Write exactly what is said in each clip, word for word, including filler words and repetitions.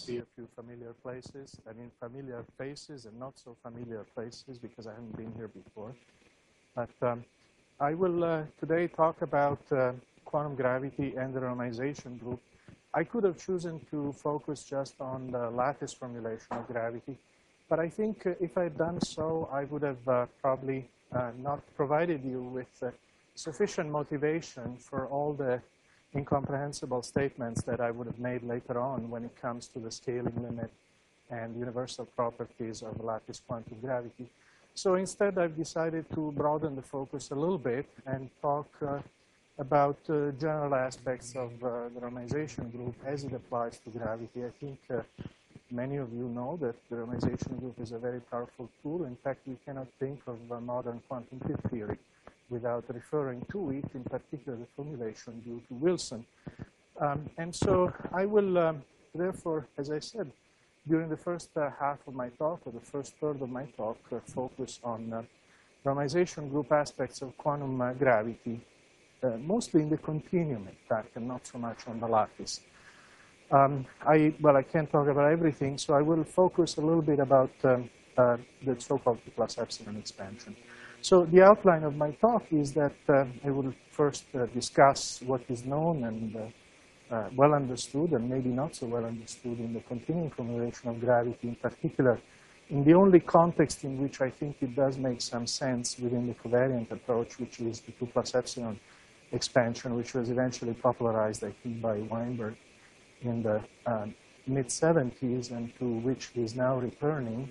see a few familiar places, I mean familiar faces and not so familiar places because I haven't been here before. But um, I will uh, today talk about uh, quantum gravity and the renormalization group. I could have chosen to focus just on the lattice formulation of gravity, but I think uh, if I had done so, I would have uh, probably uh, not provided you with uh, sufficient motivation for all the incomprehensible statements that I would have made later on when it comes to the scaling limit and universal properties of lattice quantum gravity. So instead, I've decided to broaden the focus a little bit and talk uh, about uh, general aspects of uh, the renormalization group as it applies to gravity. I think uh, many of you know that the renormalization group is a very powerful tool. In fact, we cannot think of uh, modern quantum field theory without referring to it, in particular the formulation due to Wilson. Um, and so I will, um, therefore, as I said, during the first uh, half of my talk, or the first third of my talk, uh, focus on uh, renormalization group aspects of quantum uh, gravity, uh, mostly in the continuum, in fact, and not so much on the lattice. Um, I, well, I can't talk about everything, so I will focus a little bit about um, uh, the so-called two plus epsilon expansion. So the outline of my talk is that uh, I will first uh, discuss what is known and uh, uh, well understood and maybe not so well understood in the continuum formulation of gravity, in particular in the only context in which I think it does make some sense within the covariant approach, which is the two plus epsilon expansion, which was eventually popularized, I think, by Weinberg in the uh, mid seventies and to which he is now returning.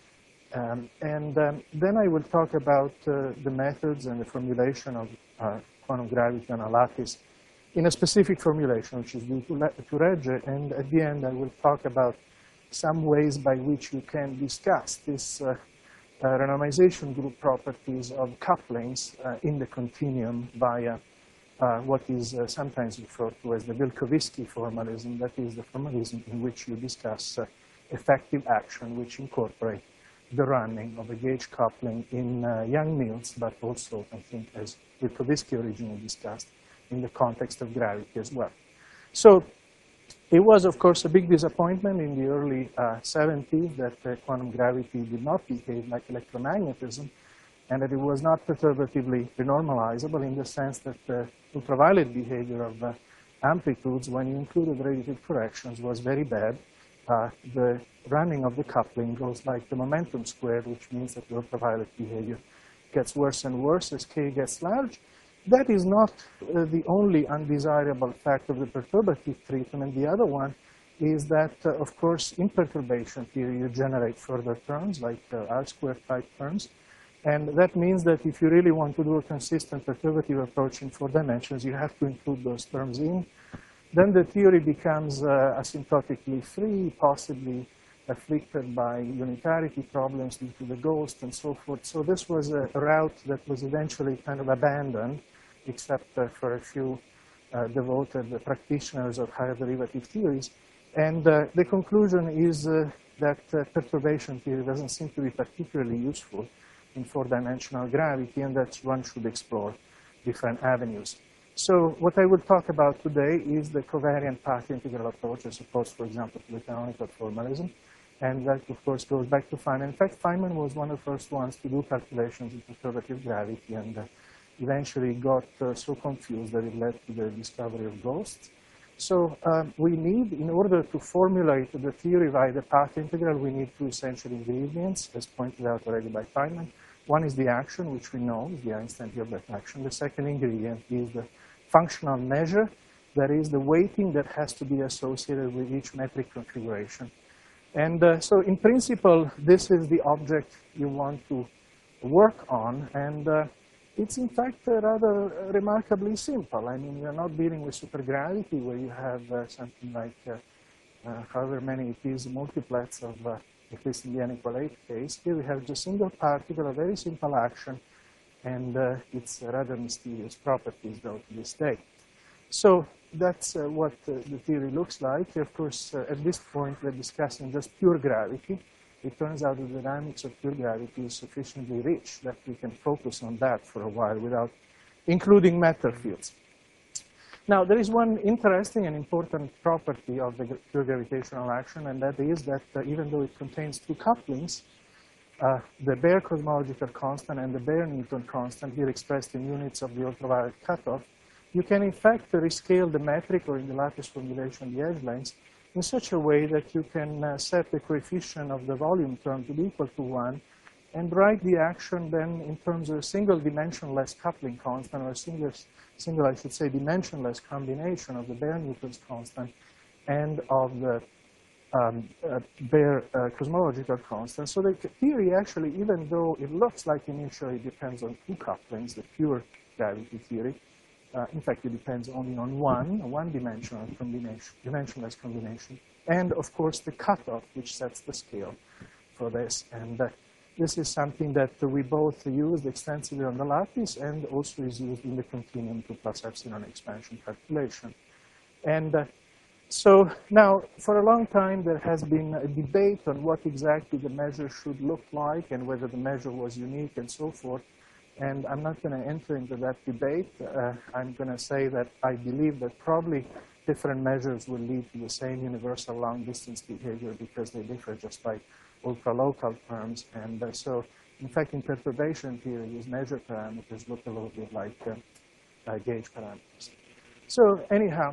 Um, and um, then I will talk about uh, the methods and the formulation of uh, quantum gravity on a lattice in a specific formulation, which is due to, to Regge. And at the end, I will talk about some ways by which you can discuss this uh, uh, renormalization group properties of couplings uh, in the continuum via uh, what is uh, sometimes referred to as the Vilkovisky formalism. That is the formalism in which you discuss uh, effective action, which incorporate the running of a gauge coupling in uh, Yang-Mills, but also, I think, as Vilkovisky originally discussed, in the context of gravity as well. So it was, of course, a big disappointment in the early uh, seventies that uh, quantum gravity did not behave like electromagnetism, and that it was not perturbatively renormalizable in the sense that the ultraviolet behavior of uh, amplitudes, when you included radiative corrections, was very bad. Uh, the running of the coupling goes like the momentum squared, which means that the ultraviolet behavior gets worse and worse as k gets large. That is not uh, the only undesirable effect of the perturbative treatment. The other one is that, uh, of course, in perturbation theory, you generate further terms, like uh, R-squared type terms. And that means that if you really want to do a consistent perturbative approach in four dimensions, you have to include those terms in. Then the theory becomes uh, asymptotically free, possibly afflicted by unitarity problems due to the ghost and so forth. So this was a route that was eventually kind of abandoned, except uh, for a few uh, devoted uh, practitioners of higher derivative theories. And uh, the conclusion is uh, that uh, perturbation theory doesn't seem to be particularly useful in four-dimensional gravity, and that one should explore different avenues. So what I will talk about today is the covariant path integral approach as opposed, for example, to the canonical formalism. And that, of course, goes back to Feynman. In fact, Feynman was one of the first ones to do calculations in perturbative gravity and uh, eventually got uh, so confused that it led to the discovery of ghosts. So um, we need, in order to formulate the theory via the path integral, we need two essential ingredients, as pointed out already by Feynman. One is the action, which we know is the Einstein-Hilbert action. The second ingredient is the functional measure, that is the weighting that has to be associated with each metric configuration. And uh, so in principle, this is the object you want to work on. And uh, it's in fact uh, rather remarkably simple. I mean, we're not dealing with supergravity where you have uh, something like uh, uh, however many it is multiplets of, uh, at least in the n equal eight case. Here we have just single particle, a very simple action, and uh, its rather mysterious properties, though, to this day. So that's uh, what uh, the theory looks like. Of course, uh, at this point, we're discussing just pure gravity. It turns out the dynamics of pure gravity is sufficiently rich that we can focus on that for a while without including matter fields. Now, there is one interesting and important property of the pure gravitational action, and that is that uh, even though it contains two couplings, uh, the Baire cosmological constant and the Baire Newton constant, here expressed in units of the ultraviolet cutoff, you can in fact rescale the metric, or in the lattice formulation, the edge lengths, in such a way that you can uh, set the coefficient of the volume term to be equal to one, and write the action then in terms of a single dimensionless coupling constant, or a single, single I should say, dimensionless combination of the Baire-Newton's constant and of the um, uh, Baire uh, cosmological constant. So the theory actually, even though it looks like initially it depends on two couplings, the pure gravity theory, Uh, in fact, it depends only on one, a one-dimensional combination, dimensionless combination, and of course the cutoff, which sets the scale for this. And uh, this is something that uh, we both used extensively on the lattice, and also is used in the continuum two plus epsilon expansion calculation. And uh, so now, for a long time, there has been a debate on what exactly the measure should look like, and whether the measure was unique, and so forth. And I'm not going to enter into that debate. Uh, I'm going to say that I believe that probably different measures will lead to the same universal long-distance behavior, because they differ just by ultra-local terms. And uh, so, in fact, in perturbation theory, these measure parameters look a little bit like uh, uh, gauge parameters. So anyhow,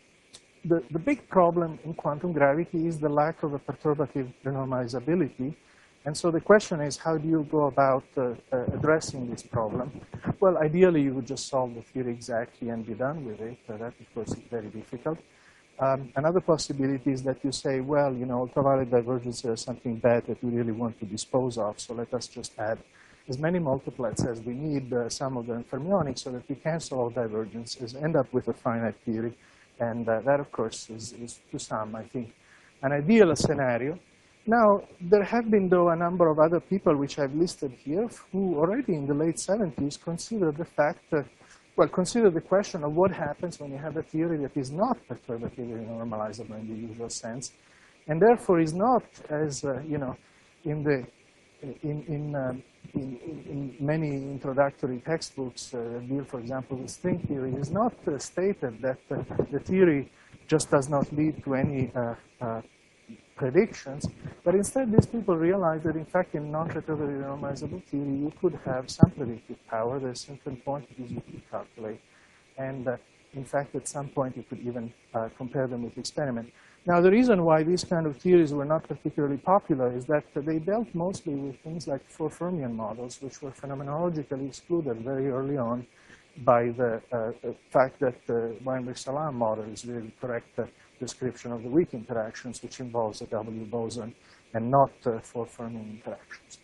the, the big problem in quantum gravity is the lack of a perturbative renormalizability. And so the question is, how do you go about uh, uh, addressing this problem? Well, ideally, you would just solve the theory exactly and be done with it. Uh, that, of course, is very difficult. Um, another possibility is that you say, well, you know, ultraviolet divergence is something bad that we really want to dispose of, so let us just add as many multiplets as we need, uh, some of them fermionic, so that we cancel all divergences, end up with a finite theory. And uh, that, of course, is, is to some, I think, an ideal scenario. Now, there have been, though, a number of other people which I've listed here who already in the late seventies considered the fact, uh, well, consider the question of what happens when you have a theory that is not perturbatively normalizable in the usual sense, and therefore is not, as, uh, you know, in the in, in, uh, in, in many introductory textbooks uh, deal, for example, with string theory, is not uh, stated that uh, the theory just does not lead to any uh, uh, predictions, but instead these people realize that in fact in non-perturbatively normalizable theory you could have some predictive power. There's certain quantities you could calculate, and uh, in fact at some point you could even uh, compare them with experiment. Now the reason why these kind of theories were not particularly popular is that uh, they dealt mostly with things like four fermion models, which were phenomenologically excluded very early on by the uh, fact that the Weinberg-Salam model is really correct uh, description of the weak interactions, which involves a W boson and not uh, four fermion interactions.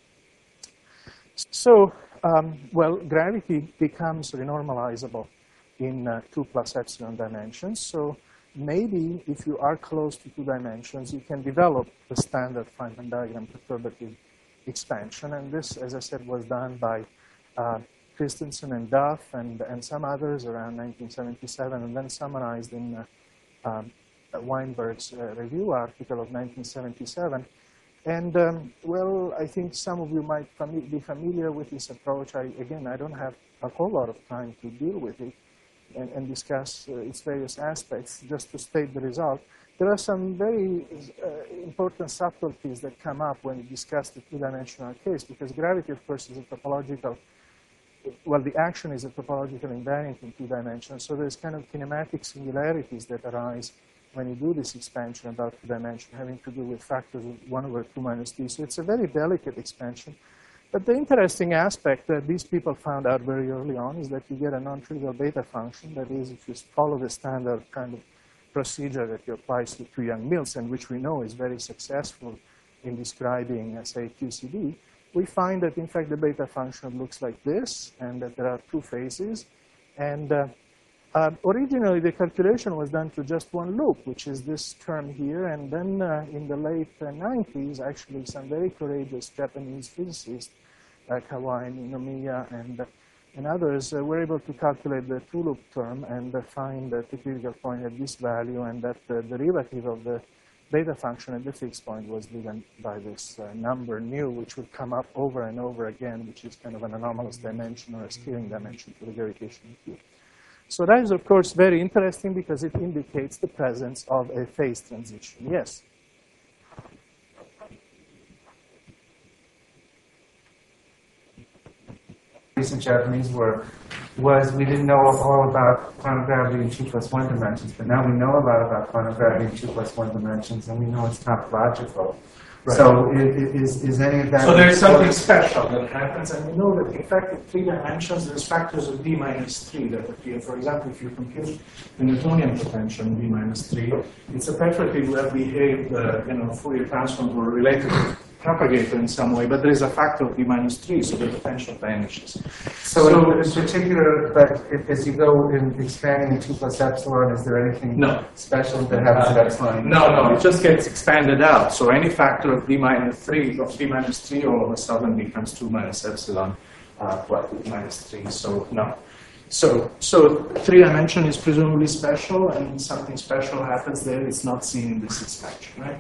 So, um, well, gravity becomes renormalizable in uh, two plus epsilon dimensions. So maybe if you are close to two dimensions, you can develop the standard Feynman diagram perturbative expansion. And this, as I said, was done by uh, Christensen and Duff and, and some others around nineteen seventy-seven, and then summarized in uh, um, Weinberg's uh, review article of nineteen seventy-seven. And, um, well, I think some of you might fami be familiar with this approach. I, again, I don't have a whole lot of time to deal with it and, and discuss uh, its various aspects. Just to state the result, there are some very uh, important subtleties that come up when you discuss the two-dimensional case, because gravity, of course, is a topological, well, the action is a topological invariant in two dimensions. So there's kind of kinematic singularities that arise when you do this expansion about two dimension, having to do with factors of one over two minus t. So it's a very delicate expansion. But the interesting aspect that these people found out very early on is that you get a non-trivial beta function. That is, if you follow the standard kind of procedure that you apply to, to Young-Mills, and which we know is very successful in describing, uh, say, Q C D, we find that, in fact, the beta function looks like this, and that there are two phases. And uh, Uh, originally, the calculation was done to just one loop, which is this term here. And then uh, in the late uh, nineties, actually, some very courageous Japanese physicists, like Kawai, Ninomiya, and, uh, and others, uh, were able to calculate the two-loop term and uh, find the critical point at this value, and that the derivative of the beta function at the fixed point was given by this uh, number nu, which would come up over and over again, which is kind of an anomalous dimension or a scaling dimension to the gravitational field. So that is, of course, very interesting because it indicates the presence of a phase transition. Yes? Recent Japanese work was we didn't know all about quantum gravity in two plus one dimensions, but now we know a lot about quantum gravity in two plus one dimensions, and we know it's not logical. Right. So is, is any of that... So there's something special that happens, and we know that, in fact, in three dimensions, there's factors of d minus three that appear. For example, if you compute the Newtonian potential in d minus three, it's a perfectly well-behaved, uh, you know, Fourier transform or related to propagator in some way, but there is a factor of d minus three, so the potential vanishes. So, so in particular, but as you go in expanding in two plus epsilon, is there anything no. special that happens at epsilon? No, no, it just gets expanded out. So any factor of d minus three, of d minus three, all of a sudden becomes two minus epsilon, uh, what, minus three, so no. So, so three dimension is presumably special, and something special happens there. It's not seen in this expansion, right?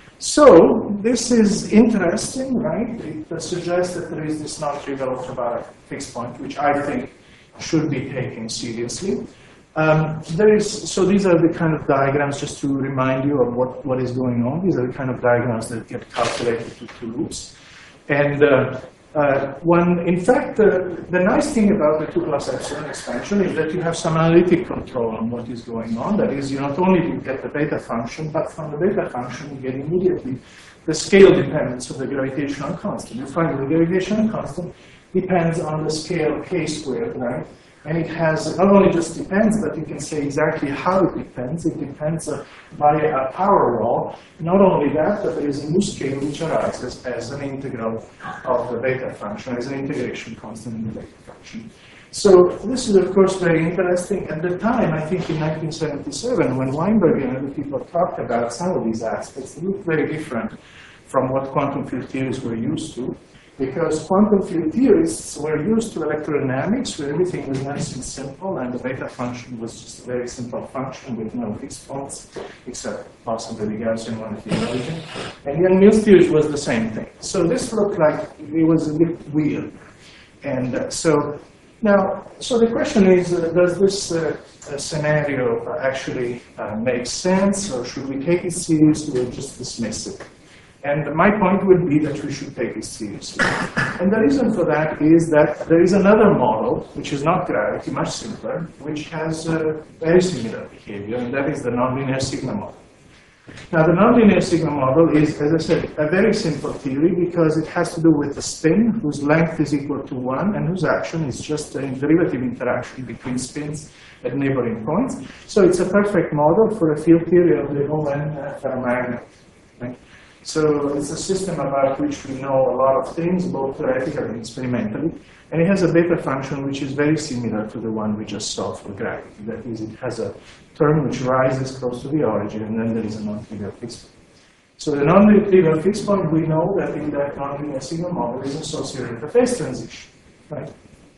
So this is interesting, right? It suggests that there is this non-trivial ultraviolet fixed point, which I think should be taken seriously. Um, there is, so these are the kind of diagrams, just to remind you of what, what is going on. These are the kind of diagrams that get calculated to two loops. And uh, uh, one, in fact, uh, the nice thing about the two plus epsilon expansion is that you have some analytic control on what is going on. That is, you not only do you get the beta function, but from the beta function you get immediately the scale dependence of the gravitational constant. You find the gravitational constant depends on the scale k squared, right? And it has, not only just depends, but you can say exactly how it depends. It depends uh, by a power law. Not only that, but there is a new scale which arises as an integral of the beta function, as an integration constant in the beta function. So this is, of course, very interesting. At the time, I think in nineteen seventy-seven, when Weinberg and other people talked about some of these aspects, they looked very different from what quantum field theories were used to. Because quantum field theorists were used to electrodynamics, where everything was nice and simple, and the beta function was just a very simple function with no fixed points, except possibly the Gaussian one at the origin. And Yang-Mills theory was the same thing. So this looked like it was a bit weird. And uh, so now, so the question is, uh, does this uh, uh, scenario uh, actually uh, make sense, or should we take it seriously or just dismiss it? And my point would be that we should take it seriously. And the reason for that is that there is another model, which is not gravity, much simpler, which has a very similar behavior, and that is the nonlinear sigma model. Now, the nonlinear sigma model is, as I said, a very simple theory because it has to do with a spin whose length is equal to one and whose action is just a derivative interaction between spins at neighboring points. So it's a perfect model for a field theory of the O N uh, ferromagnet. Right? So it's a system about which we know a lot of things, both theoretically and experimentally. And it has a beta function which is very similar to the one we just saw for gravity. That is, it has a term which rises close to the origin, and then there is a non-trivial fixed point. So the non-trivial fixed point, we know that in that nonlinear sigma model is associated with a phase transition. Right?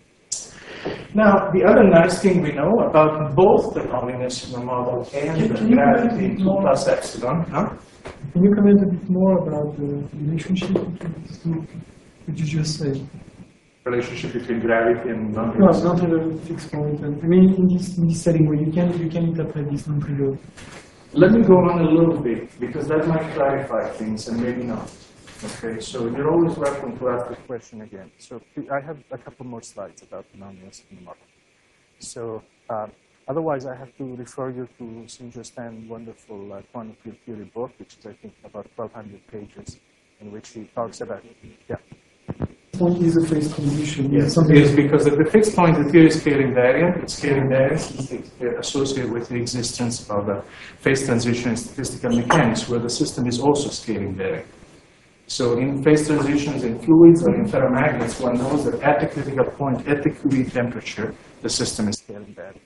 Now, the other nice thing we know about both the nonlinear sigma model and the gravity in two plus epsilon, huh? Can you comment a bit more about the relationship between these two? Could you just say? Relationship between gravity and non-trivial? No, non-trivial fixed point. I mean, in this, in this setting where you can you can interpret this non-trivial. Let me go on a little bit because that might clarify things and maybe not. Okay, so you're always welcome to ask the question again. So I have a couple more slides about the nonlinear sigma model. So. Um, Otherwise, I have to refer you to Sinjo Stan's wonderful uh, quantum field theory book, which is, I think, about twelve hundred pages, in which he talks about it. Yeah. Point is a phase transition. Yes, it is, because at the fixed point, the theory is scale invariant. Its scale invariance is associated with the existence of a phase transition in statistical mechanics, where the system is also scale invariant. So in phase transitions in fluids or in ferromagnets, one knows that at the critical point, at the Q E temperature, the system is scale invariant.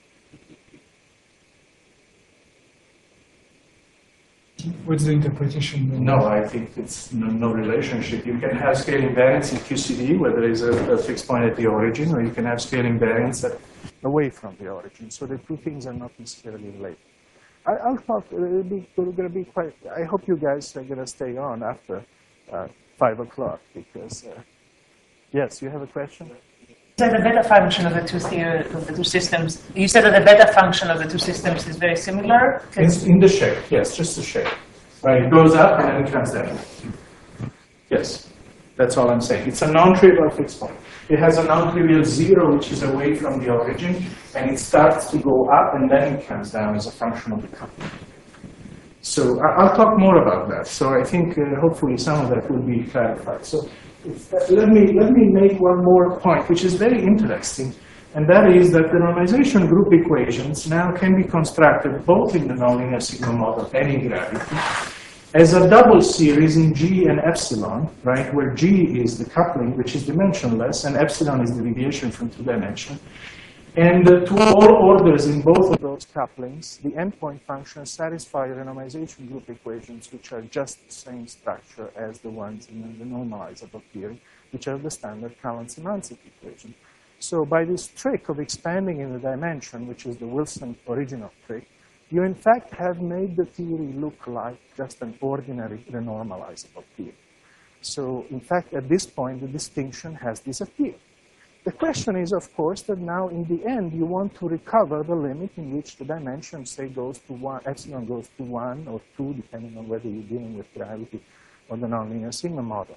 What's the interpretation? Then? No, I think it's no, no relationship. You can have scale invariance in Q C D, where there is a, a fixed point at the origin, or you can have scale invariance at, away from the origin. So the two things are not necessarily related. I, I'll talk, it'll be, we're going to be quite, I hope you guys are going to stay on after uh, five o'clock, because, uh, yes, you have a question? You said the beta function of the two theory, of the two systems. You said that the beta function of the two systems is very similar. It's in the shape, yes, just the shape. Right, it goes up and then it comes down. Yes, that's all I'm saying. It's a non-trivial fixed point. It has a non-trivial zero, which is away from the origin, and it starts to go up and then it comes down as a function of the coupling. So I'll talk more about that. So I think uh, hopefully some of that will be clarified. So let me, let me make one more point, which is very interesting, and that is that the normalization group equations now can be constructed both in the nonlinear sigma model and in gravity as a double series in G and epsilon, right, where G is the coupling, which is dimensionless, and epsilon is the deviation from two dimension. And uh, to all orders in both of those couplings, the endpoint functions satisfy renormalization group equations, which are just the same structure as the ones in the normalizable theory, which are the standard Kalan-Symancyk equation. So by this trick of expanding in the dimension, which is the Wilson original trick, you in fact have made the theory look like just an ordinary renormalizable theory. So in fact, at this point, the distinction has disappeared. The question is, of course, that now in the end, you want to recover the limit in which the dimension, say, goes to one, epsilon goes to one or two, depending on whether you're dealing with gravity or the nonlinear sigma model.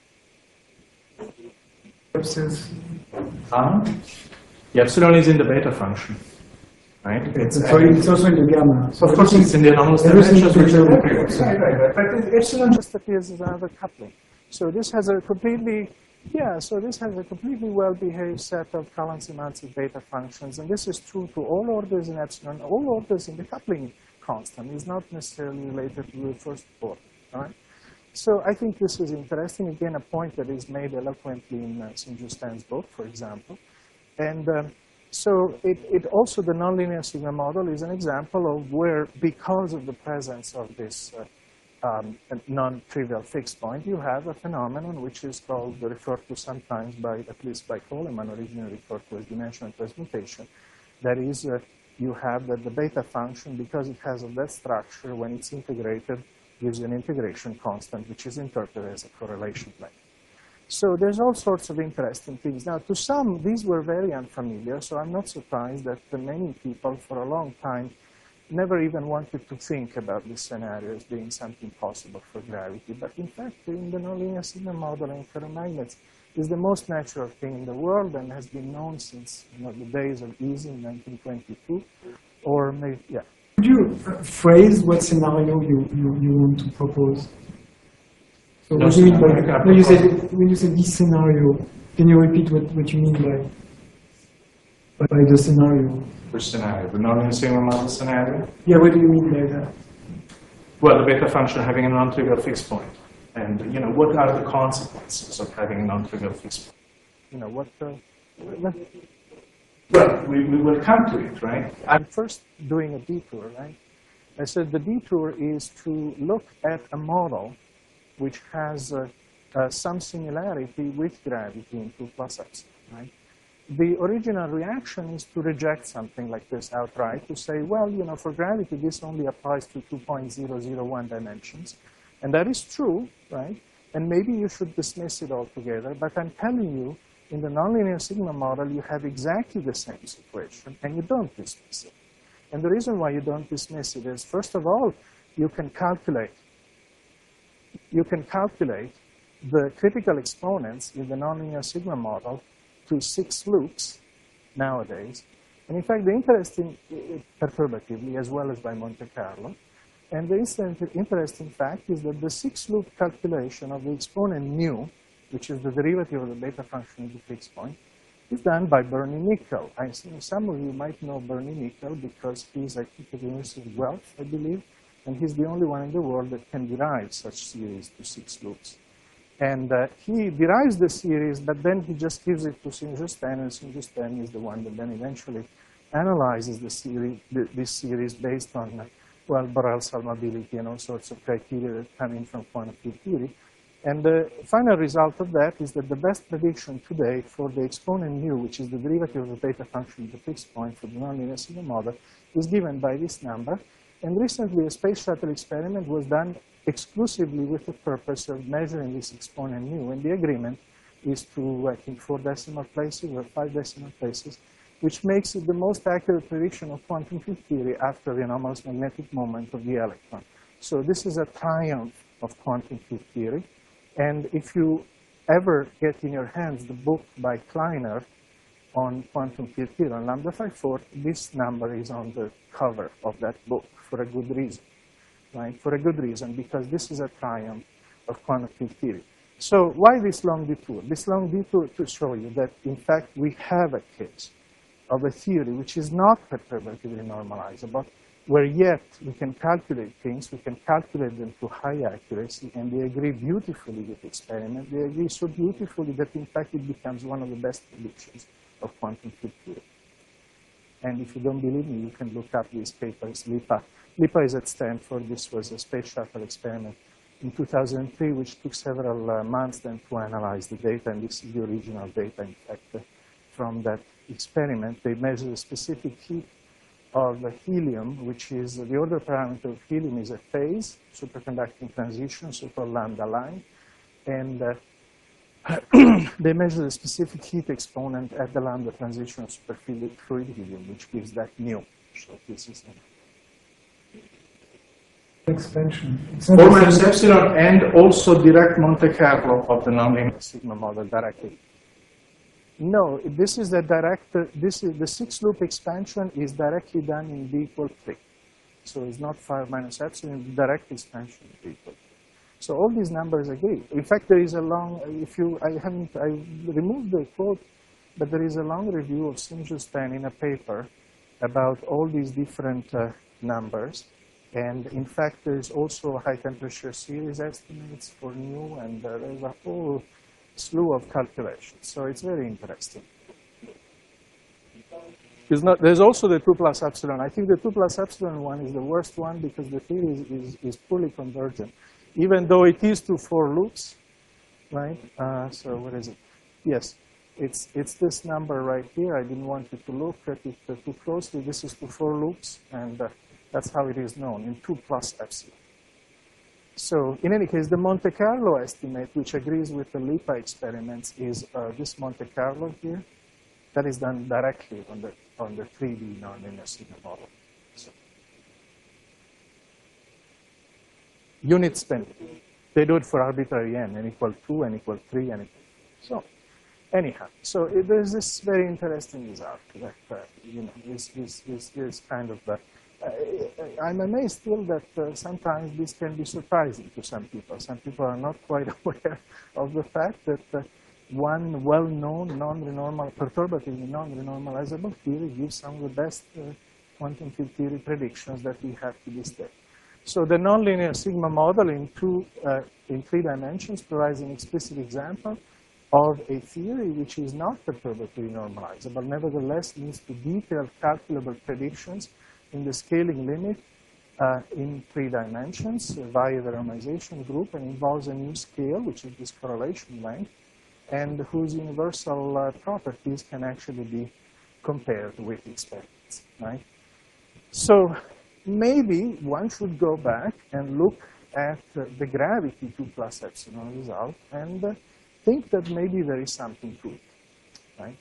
Um, the epsilon is in the beta function, right? It's, so it's also in the gamma. So of course, it's in the anomalous everything dimensions. is Right, in right, right. But epsilon just appears as another coupling. So this has a completely Yeah, so this has a completely well-behaved set of Kalan-Symancyk beta functions, and this is true to all orders in epsilon, all orders in the coupling constant. Is not necessarily related to the first order, all right? So I think this is interesting. Again, a point that is made eloquently in uh, Saint-Justin's book, for example. And um, so it, it also, the nonlinear sigma model is an example of where, because of the presence of this uh, Um, a non-trivial fixed point, you have a phenomenon which is called, referred to sometimes by, at least by Coleman, originally referred to as dimensional transmutation. That is, uh, you have that the beta function, because it has of that structure, when it's integrated, gives you an integration constant, which is interpreted as a correlation plane. So there's all sorts of interesting things. Now, to some, these were very unfamiliar, so I'm not surprised that many people, for a long time, never even wanted to think about this scenario as being something possible for gravity. But in fact, in the nonlinear sigma model in ferromagnets is the most natural thing in the world and has been known since you know, the days of Easy in nineteen twenty-two. Or maybe, yeah. Could you phrase what scenario you, you, you want to propose? So No what do you mean by, scenario. no, you said, when you said this scenario, can you repeat what, what you mean by, by the scenario? Which scenario? The nonlinear sigma model scenario? Yeah, what do you mean by that? Well, the beta function having a non-trivial fixed point. And, you know, what are the consequences of having a non-trivial fixed point? You know, what... Uh, well, we, we will come to it, right? I'm first doing a detour, right? I said the detour is to look at a model which has uh, uh, some similarity with gravity in two plus epsilon, right? The original reaction is to reject something like this outright, to say, well, you know, for gravity, this only applies to two point zero zero one dimensions. And that is true, right? And maybe you should dismiss it altogether. But I'm telling you, in the nonlinear sigma model, you have exactly the same situation, and you don't dismiss it. And the reason why you don't dismiss it is, first of all, you can calculate. You can calculate the critical exponents in the nonlinear sigma model to six loops nowadays. And in fact, the interesting, perturbatively, as well as by Monte Carlo. And the interesting fact is that the six-loop calculation of the exponent mu, which is the derivative of the beta function of the fixed point, is done by Bernie Nickel. I think some of you might know Bernie Nickel because he's, I think, at the University of Guelph, I believe, and he's the only one in the world that can derive such series to six loops. And uh, he derives the series, but then he just gives it to Saint-Justin, and Saint-Justin is the one that then eventually analyzes the series, the, this series based on, uh, well, Borel solvability and all sorts of criteria that come in from quantum field theory. And the final result of that is that the best prediction today for the exponent mu, which is the derivative of the beta function of the fixed point for the nonlinear sigma model, is given by this number. And recently, a space shuttle experiment was done exclusively with the purpose of measuring this exponent mu. And the agreement is to, I think, four decimal places or five decimal places, which makes it the most accurate prediction of quantum field theory after the anomalous magnetic moment of the electron. So this is a triumph of quantum field theory. And if you ever get in your hands the book by Kleiner on quantum field theory, on lambda five four, this number is on the cover of that book for a good reason, right? For a good reason, because this is a triumph of quantum field theory. So why this long detour? This long detour to show you that, in fact, we have a case of a theory which is not perturbatively normalizable, where yet we can calculate things, we can calculate them to high accuracy, and they agree beautifully with the experiment. They agree so beautifully that, in fact, it becomes one of the best predictions of quantum field theory. And if you don't believe me, you can look up these papers. LIPA. LIPA is at Stanford. This was a space shuttle experiment in two thousand three, which took several uh, months then to analyze the data, and this is the original data, in fact, uh, from that experiment. They measured the specific heat of uh, helium, which is uh, the order parameter of helium is a phase, superconducting transition, so-called lambda line, and uh, they measure the specific heat exponent at the lambda transition of superfluid helium, which gives that mu. So this is Expansion. four minus epsilon, and also direct Monte Carlo of the nonlinear sigma model directly. No, this is the direct, uh, this is the six loop expansion is directly done in B equal three. So it's not five minus epsilon, it's direct expansion in B equal three. So all these numbers agree. In fact, there is a long, if you, I haven't, I removed the quote, but there is a long review of Simjustan in a paper about all these different uh, numbers. And in fact, there is also high temperature series estimates for nu, and uh, there's a whole slew of calculations. So it's very interesting. It's not, there's also the two plus epsilon. I think the two plus epsilon one is the worst one because the theory is, is, is poorly convergent, even though it is to four loops, right? Uh, so what is it? Yes, it's, it's this number right here. I didn't want you to look at it uh, too closely. This is to four loops, and uh, that's how it is known, in two plus epsilon. So in any case, the Monte Carlo estimate, which agrees with the LIPA experiments, is uh, this Monte Carlo here. That is done directly on the, on the three D nonlinear sigma model. So, unit spin. They do it for arbitrary n, n equal two, n equal three, n equal so. Anyhow, so it, there's this very interesting result that uh, you know is, is, is, is kind of uh, Uh, I'm amazed still that uh, sometimes this can be surprising to some people. Some people are not quite aware of the fact that uh, one well-known non-renormal, perturbatively non-renormalizable theory gives some of the best uh, quantum field theory predictions that we have to this day. So the nonlinear sigma model in two, uh, in three dimensions provides an explicit example of a theory which is not perturbatively normalizable, nevertheless leads to detailed calculable predictions in the scaling limit uh, in three dimensions uh, via the renormalization group, and involves a new scale, which is this correlation length, and whose universal uh, properties can actually be compared with experiments, right? So maybe one should go back and look at uh, the gravity two plus epsilon result and uh, think that maybe there is something to it, right?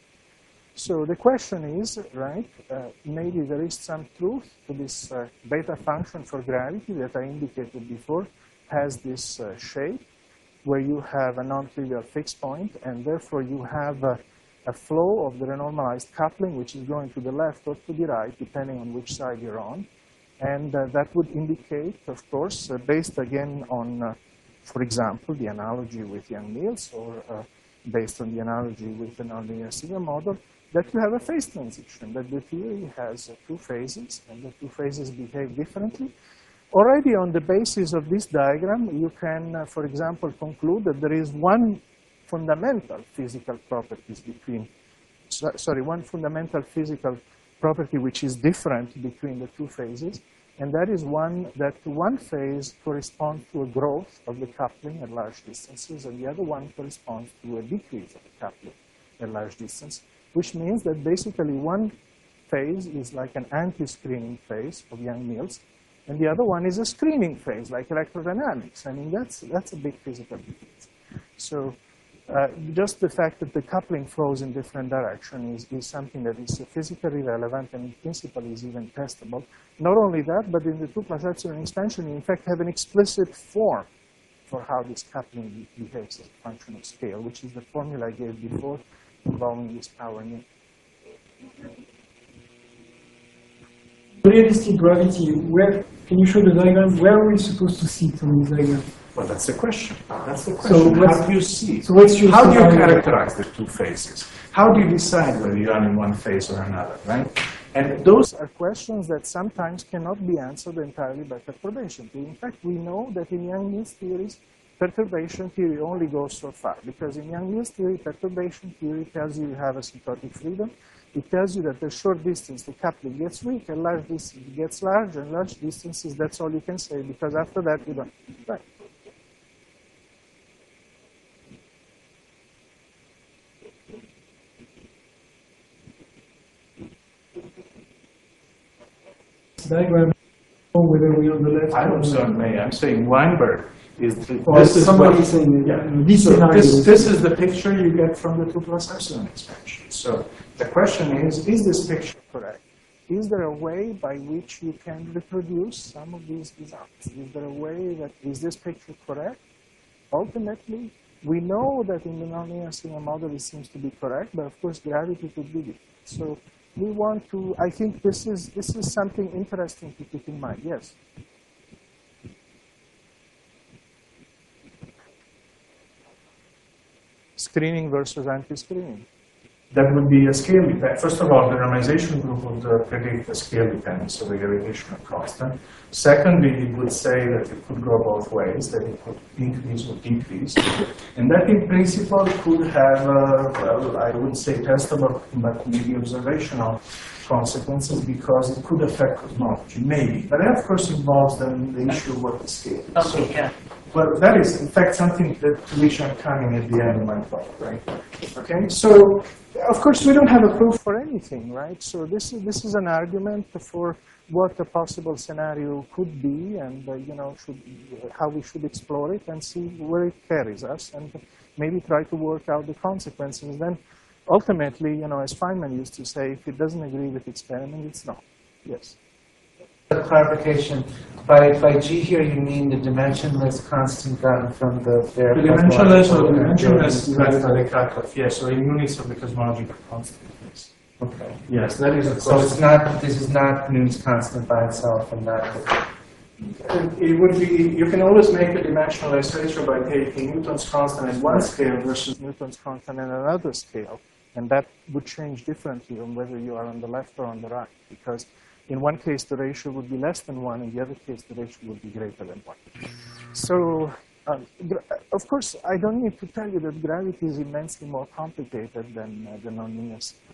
So the question is, right, uh, maybe there is some truth to this uh, beta function for gravity that I indicated before, has this uh, shape where you have a non-trivial fixed point, and therefore you have a, a flow of the renormalized coupling, which is going to the left or to the right, depending on which side you're on. And uh, that would indicate, of course, uh, based again on, uh, for example, the analogy with Yang-Mills, or uh, based on the analogy with the nonlinear sigma model, that you have a phase transition, that the theory has uh, two phases, and the two phases behave differently. Already on the basis of this diagram, you can, uh, for example, conclude that there is one fundamental physical properties between, so, sorry, one fundamental physical property which is different between the two phases, and that is one that one phase corresponds to a growth of the coupling at large distances, and the other one corresponds to a decrease of the coupling at large distance, which means that basically one phase is like an anti-screening phase of Yang-Mills, and the other one is a screening phase, like electrodynamics. I mean, that's, that's a big physical difference. So Uh, just the fact that the coupling flows in different directions is, is something that is physically relevant and in principle is even testable. Not only that, but in the two plus epsilon expansion, you in fact have an explicit form for how this coupling behaves as a function of scale, which is the formula I gave before involving this power nu. Realistic gravity, where, can you show the diagram? Where are we supposed to see it on this diagram? Well, that's the question. That's the So question. what's- How do you see? So what's your How do you scenario? characterize the two phases? How do you decide whether you are in one phase or another, right? And those Those are questions that sometimes cannot be answered entirely by perturbation theory. In fact, we know that in Yang-Mills theories, perturbation theory only goes so far, because in Yang-Mills theory, perturbation theory tells you you have asymptotic freedom. It tells you that at short distance, the coupling gets weak, and large distance it gets large, and large distances, that's all you can say, because after that, you don't. Right. Diagram, or whether we're on the left. I or don't on the say me. I'm saying Weinberg is. The, Or this is somebody what, saying, yeah. uh, this So scenario this, is- this is the picture you get from the two plus epsilon expansion. So the question is: is this picture Correct. Is there a way by which you can reproduce some of these results? Is there a way that, is this picture correct? Ultimately, we know that in the nonlinear sigma model it seems to be correct, but of course gravity could be different. So we want to, I think this is, this is something interesting to keep in mind, yes. Screening versus anti-screening. that would be a scale dependent? First of all, the normalization group would uh, predict the scale dependence of the gravitational constant. Secondly, it would say that it could go both ways, that it could increase or decrease. And that in principle could have, uh, well, I wouldn't say testable, but maybe observational consequences because it could affect cosmology, maybe. But that, of course, involves then the issue of what the scale is. So, Okay, yeah. well, that is, in fact, something that to which I'm coming at the end of my talk, right? Okay, so of course we don't have a proof for anything, right? So this is this is an argument for what a possible scenario could be, and uh, you know, should, how we should explore it and see where it carries us, and maybe try to work out the consequences. Then, ultimately, you know, as Feynman used to say, if it doesn't agree with experiment, it's not. Yes. A clarification, by, by G here you mean the dimensionless constant gotten from the fair The dimensionless or cosmological dimensionless and divided by the Krakow, yes, or in units of the cosmological constant. Yes. Okay. Yes, that is of So course. it's not, this is not Newton's constant by itself and not, It would be, you can always make a dimensionless ratio by taking Newton's constant at one scale versus Newton's constant at another scale. And that would change differently on whether you are on the left or on the right. Because in one case, the ratio would be less than one. In the other case, the ratio would be greater than one. So, um, of course, I don't need to tell you that gravity is immensely more complicated than uh, the nonlinear system.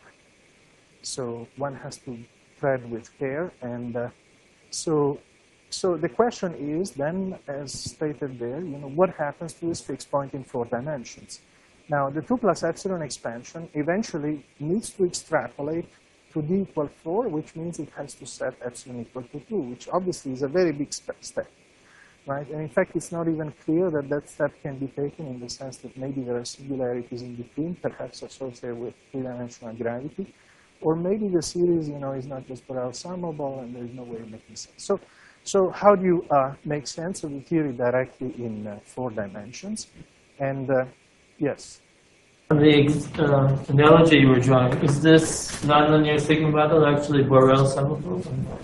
So one has to tread with care. And uh, so, so the question is then, as stated there, you know, what happens to this fixed point in four dimensions? Now, the two plus epsilon expansion eventually needs to extrapolate to d equal four, which means it has to set epsilon equal to two, which obviously is a very big step, right? And in fact, it's not even clear that that step can be taken in the sense that maybe there are singularities in between, perhaps associated with three-dimensional gravity, or maybe the series, you know, is not just Borel-summable and there's no way of making sense. So, so how do you uh, make sense of the theory directly in uh, four dimensions? And uh, yes. The uh, analogy you were drawing, is this nonlinear sigma model actually Borel-summable?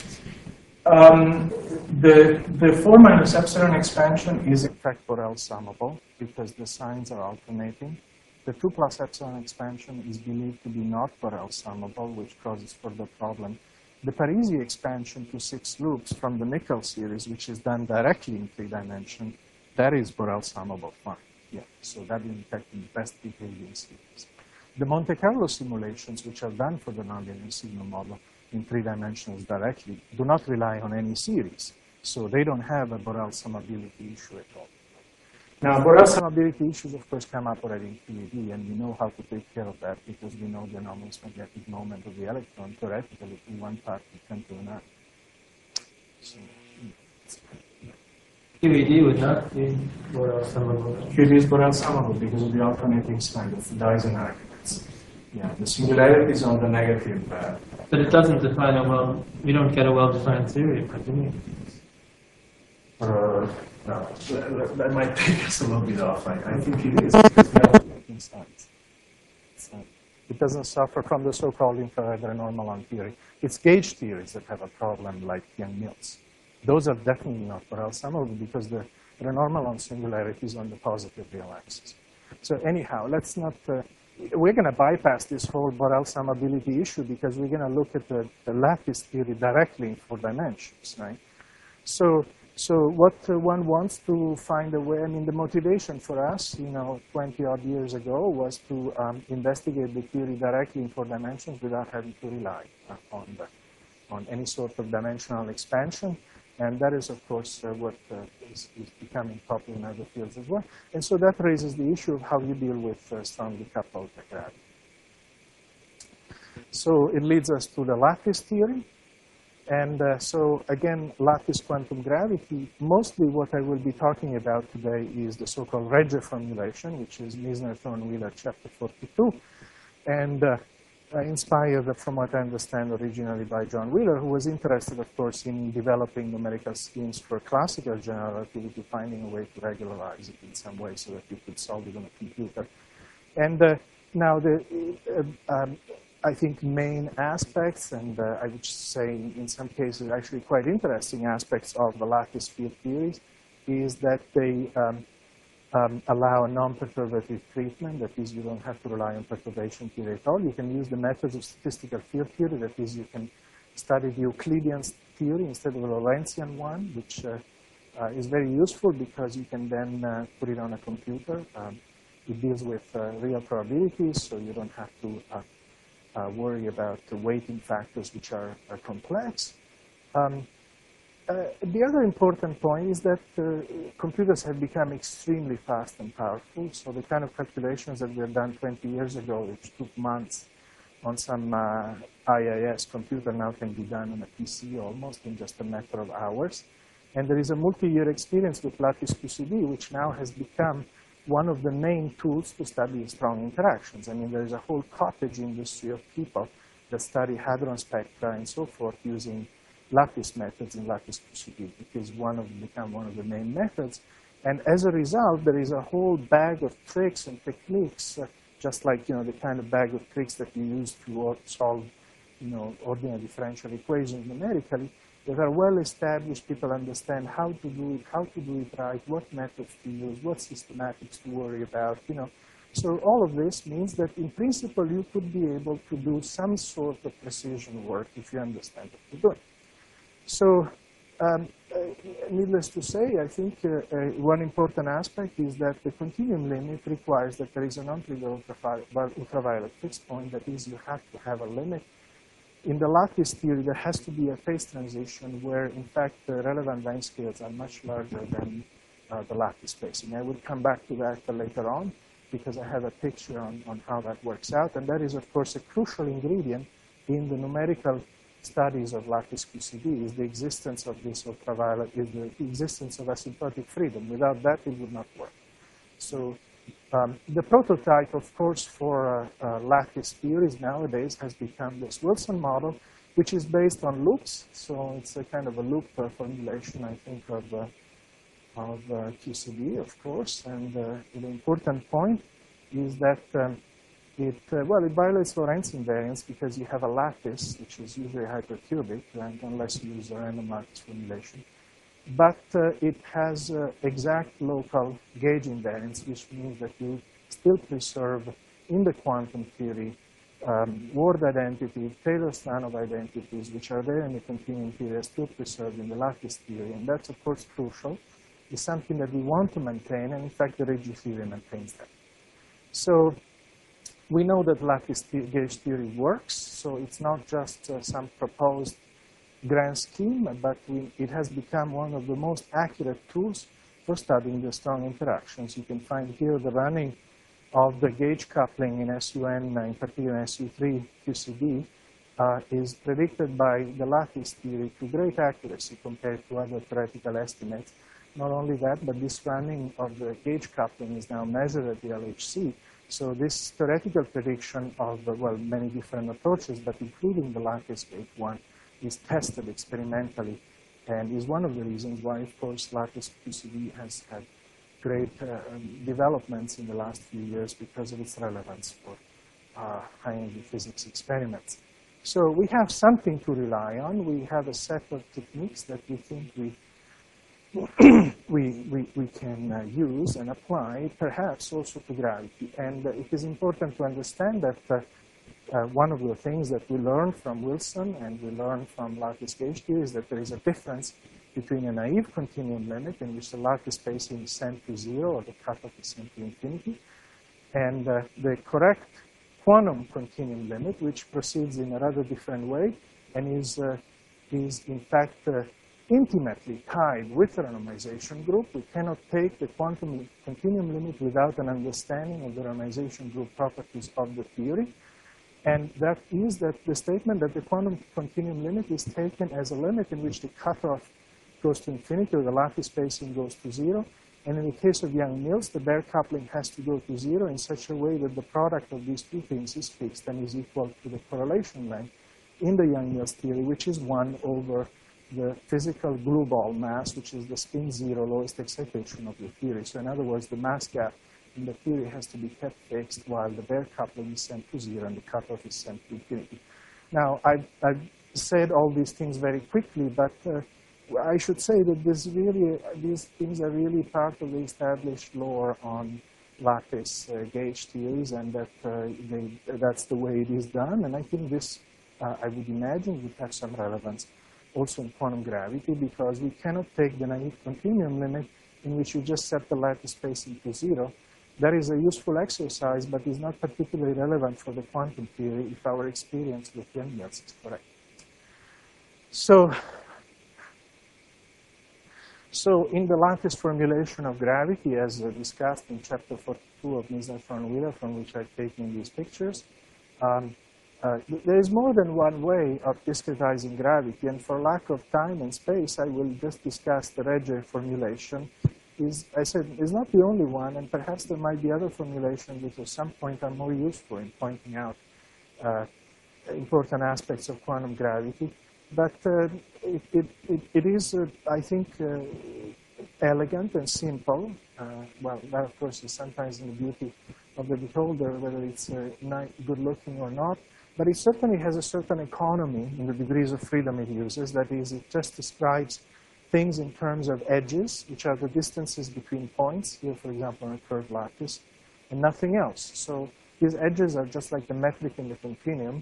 Um, the, the four minus epsilon expansion is in fact Borel-summable because the signs are alternating. The two plus epsilon expansion is believed to be not Borel-summable, which causes further problem. The Parisi expansion to six loops from the Nickel series, which is done directly in three dimensions, that is Borel-summable fine. Yeah, so that is in fact the best behaving series. The Monte Carlo simulations, which are done for the nonlinear sigma model in three dimensions directly, do not rely on any series. So they don't have a Borel summability issue at all. Now, Borel summability issues, of course, come up already in P V D, and we know how to take care of that because we know the anomalous magnetic moment of the electron theoretically in one part to ten to another. So, Q E D would not be Borel-Summerville. Q E D is Borel-Summerville because of the alternating sign of Dyson arguments. Yeah, the singularity is on the negative. Uh, But it doesn't define a well, we don't get a well-defined theory, do we? uh, no, that, that might take us a little bit off. I, I think it is because the alternating signs. So it doesn't suffer from the so-called infrared renormal theory. It's gauge theories that have a problem, like Young-Mills. Those are definitely not Borel-Summerville because the renormal singularity is on the positive real axis. So anyhow, let's not. Uh, we're going to bypass this whole Borel-Summability issue because we're going to look at the, the lattice theory directly in four dimensions, right? So, so what uh, one wants to find a way. I mean, the motivation for us, you know, twenty odd years ago, was to um, investigate the theory directly in four dimensions without having to rely uh, on the, on any sort of dimensional expansion. And that is, of course, uh, what uh, is, is becoming popular in other fields as well. And so that raises the issue of how you deal with uh, strongly coupled gravity. So it leads us to the lattice theory. And uh, so, again, lattice quantum gravity, mostly what I will be talking about today is the so-called Regge formulation, which is Misner-Thorne-Wheeler, chapter forty-two. And uh, Uh, inspired, from what I understand, originally by John Wheeler, who was interested, of course, in developing numerical schemes for classical general relativity, finding a way to regularize it in some way so that you could solve it on a computer. And uh, now, the uh, um, I think main aspects, and uh, I would say in some cases actually quite interesting aspects of the lattice field theories, is that they um, Um, allow a non-perturbative treatment. That is, you don't have to rely on perturbation theory at all. You can use the methods of statistical field theory. That is, you can study the Euclidean theory instead of the Lorentzian one, which uh, uh, is very useful because you can then uh, put it on a computer. Um, it deals with uh, real probabilities, so you don't have to uh, uh, worry about the weighting factors, which are, are complex. Um, Uh, the other important point is that uh, computers have become extremely fast and powerful. So the kind of calculations that were done twenty years ago, which took months on some uh, I I S computer, now can be done on a P C almost in just a matter of hours. And there is a multi-year experience with lattice Q C D, which now has become one of the main tools to study strong interactions. I mean, there is a whole cottage industry of people that study hadron spectra and so forth using lattice methods in lattice Q C D. It is one of become one of the main methods, and as a result, there is a whole bag of tricks and techniques, uh, just like you know the kind of bag of tricks that you use to solve, you know, ordinary differential equations numerically, that are well established. People understand how to do it, how to do it right, what methods to use, what systematics to worry about, you know. So all of this means that in principle you could be able to do some sort of precision work if you understand what you're doing. So, um, uh, needless to say, I think uh, uh, one important aspect is that the continuum limit requires that there is a non-trivial ultraviolet fixed point. That is, you have to have a limit. In the lattice theory, there has to be a phase transition where, in fact, the relevant line scales are much larger than uh, the lattice spacing. I will come back to that later on because I have a picture on, on how that works out. And that is, of course, a crucial ingredient in the numerical studies of lattice Q C D, is the existence of this ultraviolet, is the existence of asymptotic freedom. Without that, it would not work. So um, the prototype, of course, for uh, uh, lattice theories nowadays has become this Wilson model, which is based on loops. So it's a kind of a loop uh, formulation, I think, of, uh, of uh, Q C D, of course. And uh, the important point is that um, It, uh, well, it violates Lorentz invariance because you have a lattice, which is usually hypercubic, right, unless you use a random lattice formulation. But uh, it has uh, exact local gauge invariance, which means that you still preserve in the quantum theory um, word identities, Taylor-Stranov identities, which are there in the continuum theory, are still preserved in the lattice theory. And that's, of course, crucial. It's something that we want to maintain, and in fact, the Regge theory maintains that. So, we know that lattice gauge theory works, so it's not just uh, some proposed grand scheme, but we, it has become one of the most accurate tools for studying the strong interactions. You can find here the running of the gauge coupling in S U N, in particular S U three Q C D, uh, is predicted by the lattice theory to great accuracy compared to other theoretical estimates. not only that, but this running of the gauge coupling is now measured at the L H C. So this theoretical prediction of, uh, well, many different approaches, but including the lattice gauge one, is tested experimentally, and is one of the reasons why, of course, lattice Q C D has had great uh, developments in the last few years because of its relevance for uh, high-energy physics experiments. So we have something to rely on. We have a set of techniques that we think we we, we, we can uh, use and apply, perhaps also to gravity. And uh, it is important to understand that uh, uh, one of the things that we learned from Wilson and we learned from lattice gauge theory is that there is a difference between a naive continuum limit in which the lattice spacing is sent to zero or the cutoff is sent to infinity, and uh, the correct quantum continuum limit, which proceeds in a rather different way and is, uh, is in fact, uh, intimately tied with the randomization group. We cannot take the quantum continuum limit without an understanding of the randomization group properties of the theory. And that is that the statement that the quantum continuum limit is taken as a limit in which the cutoff goes to infinity or the lattice spacing goes to zero. And in the case of Young-Mills, the Baire coupling has to go to zero in such a way that the product of these two things is fixed and is equal to the correlation length in the Young-Mills theory, which is one over the physical glue ball mass, which is the spin zero lowest excitation of the theory. So in other words, the mass gap in the theory has to be kept fixed while the Baire coupling is sent to zero and the cutoff is sent to infinity. Now, I've, I've said all these things very quickly, but uh, I should say that this really, these things are really part of the established lore on lattice uh, gauge theories, and that uh, they, that's the way it is done. And I think this, uh, I would imagine, would have some relevance also in quantum gravity, because we cannot take the naive continuum limit in which you just set the lattice spacing to zero. That is a useful exercise, but is not particularly relevant for the quantum theory if our experience with Young-Mills is correct. So, so in the lattice formulation of gravity, as uh, discussed in chapter forty-two of Misner von Wille, from which I've taken these pictures, um, uh, there is more than one way of discretizing gravity, and for lack of time and space, I will just discuss the Regge formulation. Is, I said, is not the only one, and perhaps there might be other formulations which at some point are more useful in pointing out uh, important aspects of quantum gravity. But uh, it, it, it, it is, uh, I think, uh, elegant and simple. Uh, well, that, of course, is sometimes in the beauty of the beholder, whether it's uh, good-looking or not. But it certainly has a certain economy in the degrees of freedom it uses. That is, it just describes things in terms of edges, which are the distances between points, here, for example, on a curved lattice, and nothing else. So these edges are just like the metric in the continuum.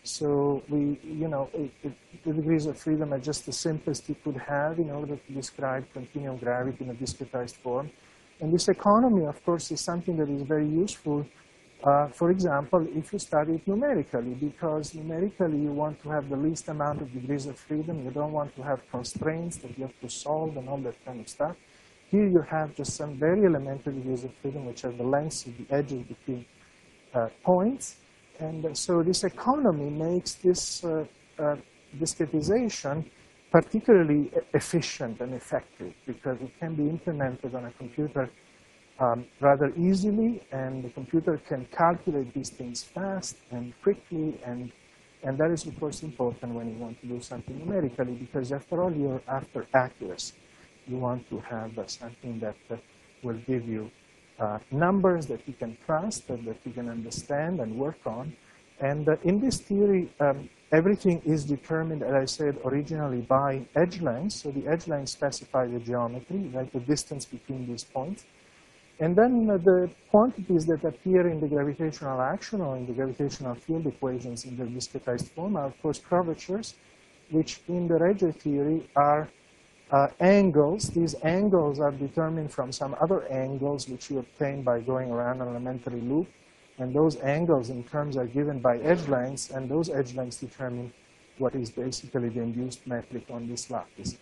So we, you know, it, it, the degrees of freedom are just the simplest you could have in order to describe continuum gravity in a discretized form. And this economy, of course, is something that is very useful, uh, for example, if you study it numerically, because numerically you want to have the least amount of degrees of freedom. You don't want to have constraints that you have to solve and all that kind of stuff. Here you have just some very elementary degrees of freedom, which are the lengths of the edges between uh, points. And uh, so this economy makes this uh, uh, discretization particularly efficient and effective, because it can be implemented on a computer um, rather easily, and the computer can calculate these things fast and quickly, and, and that is, of course, important when you want to do something numerically, because after all, you're after accuracy. You want to have uh, something that uh, will give you uh, numbers that you can trust and that you can understand and work on. And uh, in this theory, um, everything is determined, as I said, originally by edge lengths. So the edge lengths specify the geometry, right, the distance between these points. And then uh, the quantities that appear in the gravitational action or in the gravitational field equations in the discretized form are, of course, curvatures, which in the Regge theory are uh, angles. These angles are determined from some other angles which you obtain by going around an elementary loop. And those angles in terms are given by edge lengths, and those edge lengths determine what is basically the induced metric on this lattice.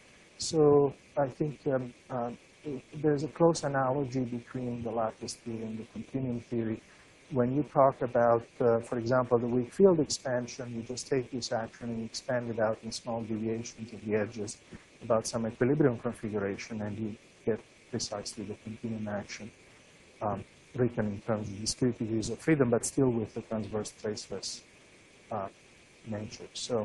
So I think um, uh, there's a close analogy between the lattice theory and the continuum theory. When you talk about, uh, for example, the weak field expansion, you just take this action and expand it out in small deviations of the edges about some equilibrium configuration, and you get precisely the continuum action um, written in terms of discrete degrees of freedom, but still with the transverse traceless uh, nature. So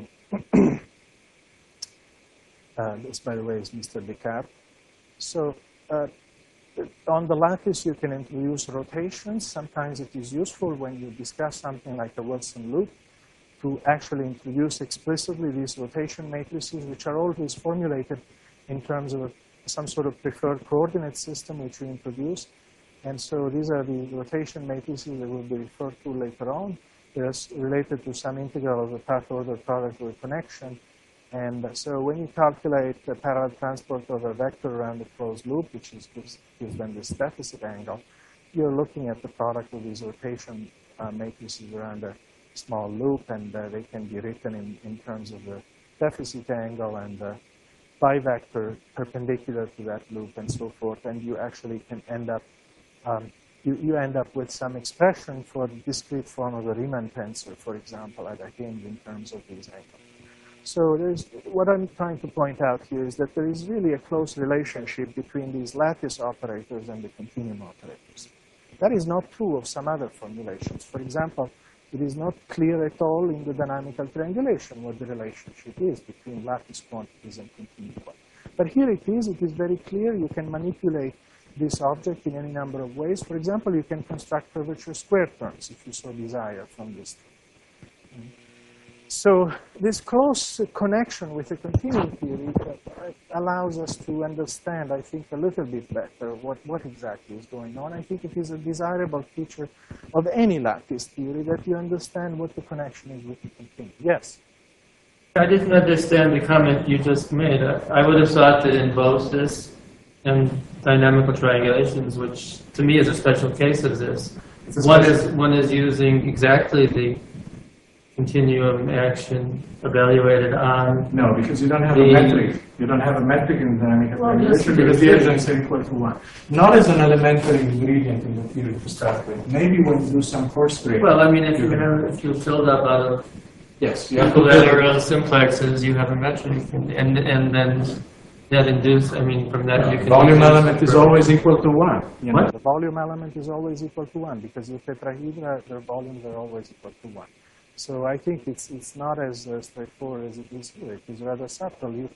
uh, this, by the way, is Mister Descartes. So uh, on the lattice, you can introduce rotations. Sometimes it is useful when you discuss something like a Wilson loop to actually introduce explicitly these rotation matrices, which are always formulated in terms of some sort of preferred coordinate system which we introduce. And so these are the rotation matrices that will be referred to later on. They're related to some integral of the path order product with connection. And so when you calculate the parallel transport of a vector around a closed loop, which is, gives, gives them this deficit angle, you're looking at the product of these rotation uh, matrices around a small loop, and uh, they can be written in, in terms of the deficit angle and the bivector perpendicular to that loop and so forth. And you actually can end up, um, you, you end up with some expression for the discrete form of the Riemann tensor, for example, at a hinge in terms of these angles. So there's, what I'm trying to point out here is that there is really a close relationship between these lattice operators and the continuum operators. That is not true of some other formulations. For example, it is not clear at all in the dynamical triangulation what the relationship is between lattice quantities and continuum quantities. But here it is. It is very clear. You can manipulate this object in any number of ways. For example, you can construct curvature square terms if you so desire from this. So this close connection with the continuum theory allows us to understand, I think, a little bit better what, what exactly is going on. I think it is a desirable feature of any lattice theory that you understand what the connection is with the continuum. Yes? I didn't understand the comment you just made. I would have thought that in Bosis and dynamical triangulations, which to me is a special case of this, one is, one is using exactly the continuum action evaluated on. No, because you don't have the, a metric. You don't have a metric in dynamic well, triangulation because the agents are equal to one. Not as an elementary ingredient in the theory to start with. Maybe when you do some course grading. Well, I mean, if you have, if you filled up out of yes, you have to build equilateral simplexes, you have a metric, and and, and then that induce. I mean, from that you can. Volume element is always equal to one. You know? What? The volume element is always equal to one because your tetrahedra, their volumes are always equal to one. So I think it's it's not as uh, straightforward as it is here. It is rather subtle. You,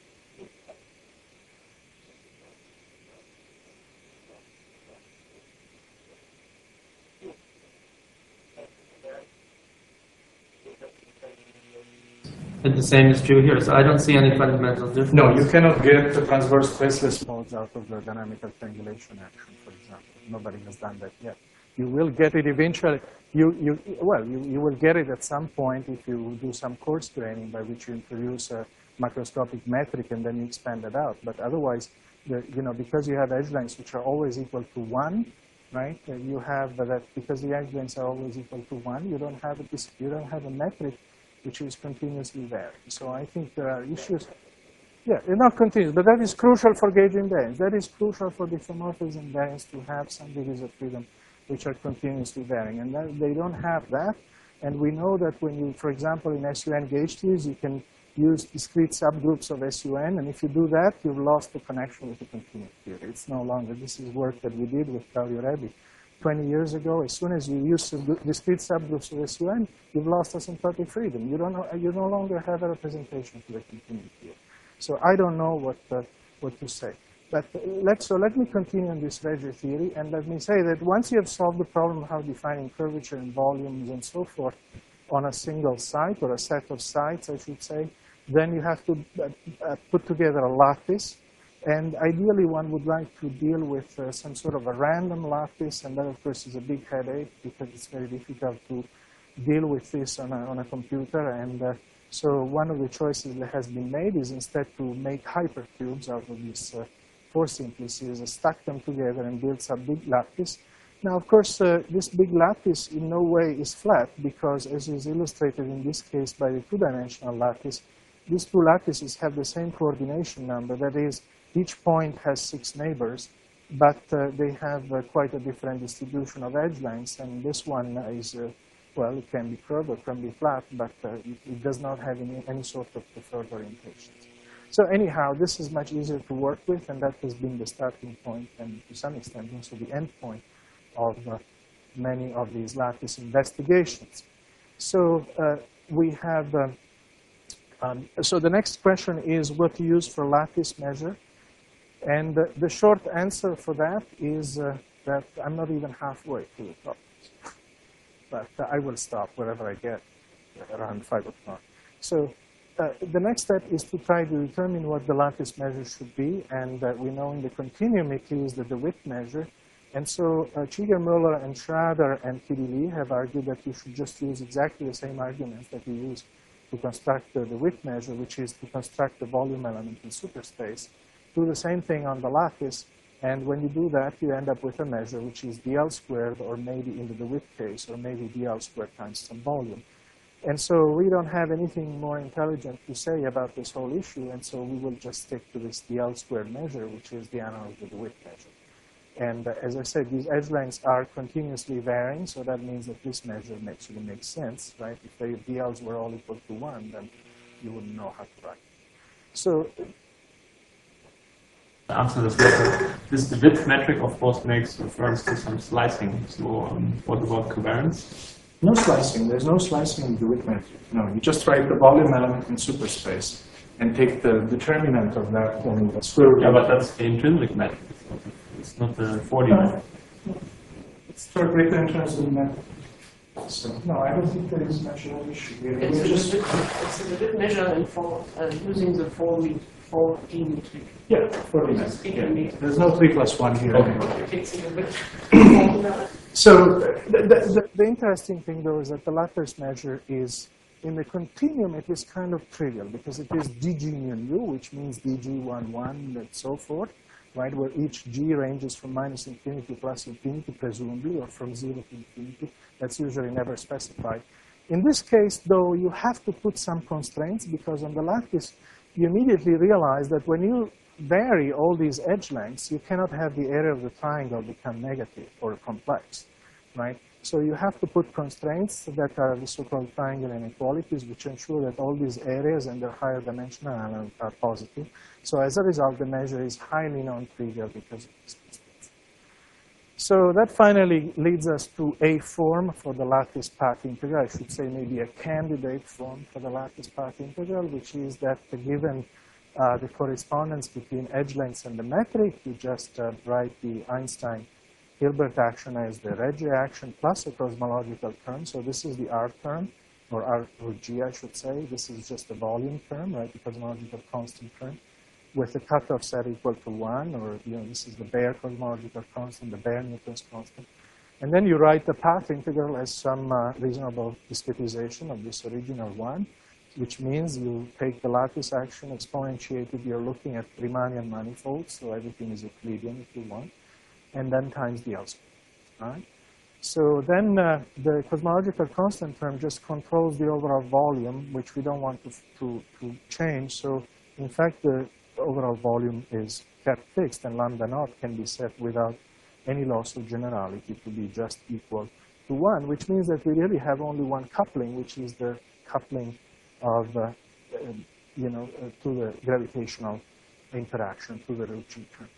And the same is true here. So I don't see any fundamental difference. No, you cannot get the transverse traceless modes out of the dynamical triangulation action, for example. Nobody has done that yet. You will get it eventually. You, you, well, you, you will get it at some point if you do some coarse graining by which you introduce a macroscopic metric and then you expand it out. But otherwise, the, you know, because you have edge lengths which are always equal to one, right? Uh, you have that because the edge lengths are always equal to one. You don't have a you don't have a metric which is continuously there. So I think there are issues. Yeah, it's not continuous, but that is crucial for gauge invariance. That is crucial for diffeomorphism invariance to have some degrees of freedom which are continuously varying. And that, they don't have that. And we know that when you, for example, in S U N gauge theories, you can use discrete subgroups of S U N. And if you do that, you've lost the connection with the continuum theory. It's no longer. This is work that we did with Claudio Rebbi twenty years ago. As soon as you use discrete subgroups of S U N, you've lost asymptotic freedom. You, don't know, you no longer have a representation for the continuum theory. So I don't know what, uh, what to say. But let, so let me continue on this Reggio theory, and let me say that once you have solved the problem of how defining curvature and volumes and so forth on a single site, or a set of sites, I should say, then you have to uh, uh, put together a lattice. And ideally, one would like to deal with uh, some sort of a random lattice, and that, of course, is a big headache because it's very difficult to deal with this on a, on a computer. And uh, so one of the choices that has been made is instead to make hypercubes out of these uh, four simplices, stack them together and build some big lattice. Now, of course, uh, this big lattice in no way is flat because, as is illustrated in this case by the two-dimensional lattice, these two lattices have the same coordination number. That is, each point has six neighbors, but uh, they have uh, quite a different distribution of edge lengths. And this one is, uh, well, it can be curved or can be flat, but uh, it, it does not have any, any sort of preferred orientations. So anyhow, this is much easier to work with, and that has been the starting point, and to some extent also the end point of uh, many of these lattice investigations. So uh, we have, um, um, so the next question is what to use for lattice measure. And uh, the short answer for that is uh, that I'm not even halfway through the problem. But uh, I will stop wherever I get, around five o'clock. So uh, the next step is to try to determine what the lattice measure should be. And uh, we know in the continuum it is the DeWitt measure. And so uh, Chieger-Müller and Schrader and T D Lee have argued that you should just use exactly the same arguments that we use to construct the DeWitt measure, which is to construct the volume element in superspace. Do the same thing on the lattice, and when you do that, you end up with a measure which is D L squared, or maybe in the DeWitt case, or maybe D L squared times some volume. And so we don't have anything more intelligent to say about this whole issue, and so we will just stick to this D L squared measure, which is the analog of the DeWitt measure. And uh, as I said, these edge lengths are continuously varying, so that means that this measure actually makes sense, right? If the D Ls were all equal to one, then you wouldn't know how to write. So answer this later. This DeWitt metric, of course, makes reference to some slicing. So um, what about covariance? No slicing. There's no slicing in the DeWitt metric. No, you just write the volume element in superspace and take the determinant of that and the square root. Yeah, but that's the intrinsic metric. It's not the four D metric. It's for greater intrinsic metric. So, no, I don't think there is much of an issue here. It's We a just, bit, it's a bit measure in for uh, using the four me four D metric. yeah, for the Just metric. speak in Yeah. meter. There's no three plus one here. It's a bit. So the, the, the interesting thing, though, is that the lattice measure is, in the continuum, it is kind of trivial, because it is D G mu nu, which means D G one, one, and so forth, right, where each G ranges from minus infinity to plus infinity, presumably, or from zero to infinity. That's usually never specified. In this case, though, you have to put some constraints, because on the lattice, you immediately realize that when you vary all these edge lengths, you cannot have the area of the triangle become negative or complex, right? So you have to put constraints that are the so-called triangular inequalities, which ensure that all these areas and their higher dimensional elements are positive. So as a result, the measure is highly non-trivial because of this constraints. So that finally leads us to a form for the lattice path integral. I should say maybe a candidate form for the lattice path integral, which is that given uh, the correspondence between edge lengths and the metric, you just uh, write the Einstein Hilbert action as the Regge action plus a cosmological term. So this is the R term, or R or G, I should say. This is just a volume term, right? The cosmological constant term, with the cutoff set equal to one, or you know, this is the bare cosmological constant, the bare Newton's constant. And then you write the path integral as some uh, reasonable discretization of this original one, which means you take the lattice action exponentiated. You're looking at Riemannian manifolds, so everything is Euclidean if you want, and then times the L squared. All right? So then uh, the cosmological constant term just controls the overall volume, which we don't want to, to, to change. So in fact, the overall volume is kept fixed, and lambda naught can be set without any loss of generality to be just equal to one, which means that we really have only one coupling, which is the coupling of, uh, uh, you know, uh, to the gravitational interaction, to the root G term.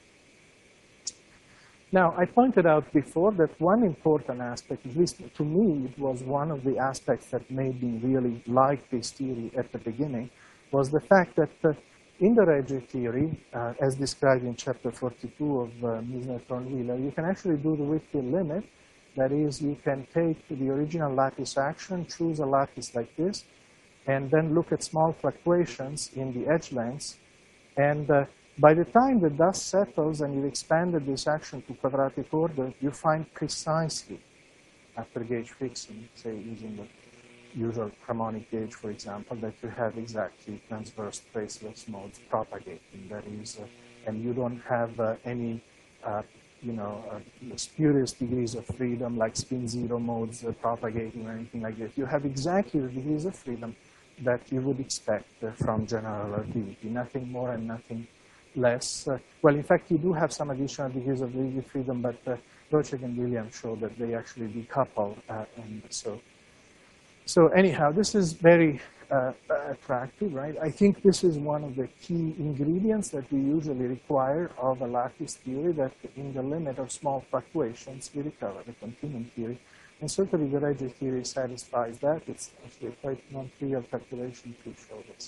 Now, I pointed out before that one important aspect, at least to me, it was one of the aspects that made me really like this theory at the beginning, was the fact that uh, in the Regge theory, uh, as described in chapter forty-two of uh, Misner-Thornwheeler, you can actually do the Whitfield limit. That is, you can take the original lattice action, choose a lattice like this, and then look at small fluctuations in the edge lengths. And uh, by the time the dust settles and you've expanded this action to quadratic order, you find precisely, after gauge fixing, say using the usual harmonic gauge, for example, that you have exactly transverse traceless modes propagating. That is, uh, and you don't have uh, any, uh, you know, uh, spurious degrees of freedom like spin zero modes uh, propagating or anything like that. You have exactly the degrees of freedom that you would expect uh, from general relativity, nothing more and nothing less. Uh, well, in fact, you do have some additional degrees of degree freedom, but uh, Rochek and Williams showed that they actually decouple, uh, and so So anyhow, this is very uh, attractive, right? I think this is one of the key ingredients that we usually require of a lattice theory, that in the limit of small fluctuations, we recover the continuum theory. And certainly the Regge theory satisfies that. It's actually quite non-trivial calculation to show this.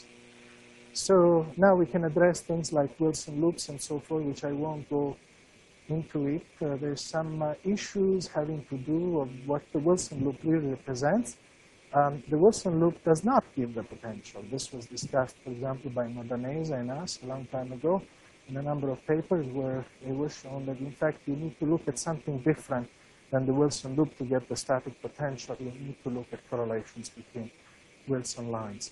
So now we can address things like Wilson loops and so forth, which I won't go into it. Uh, there's some uh, issues having to do with what the Wilson loop really represents. Um, the Wilson loop does not give the potential. This was discussed, for example, by Modanese and us a long time ago in a number of papers where it was shown that, in fact, you need to look at something different than the Wilson loop to get the static potential. You need to look at correlations between Wilson lines.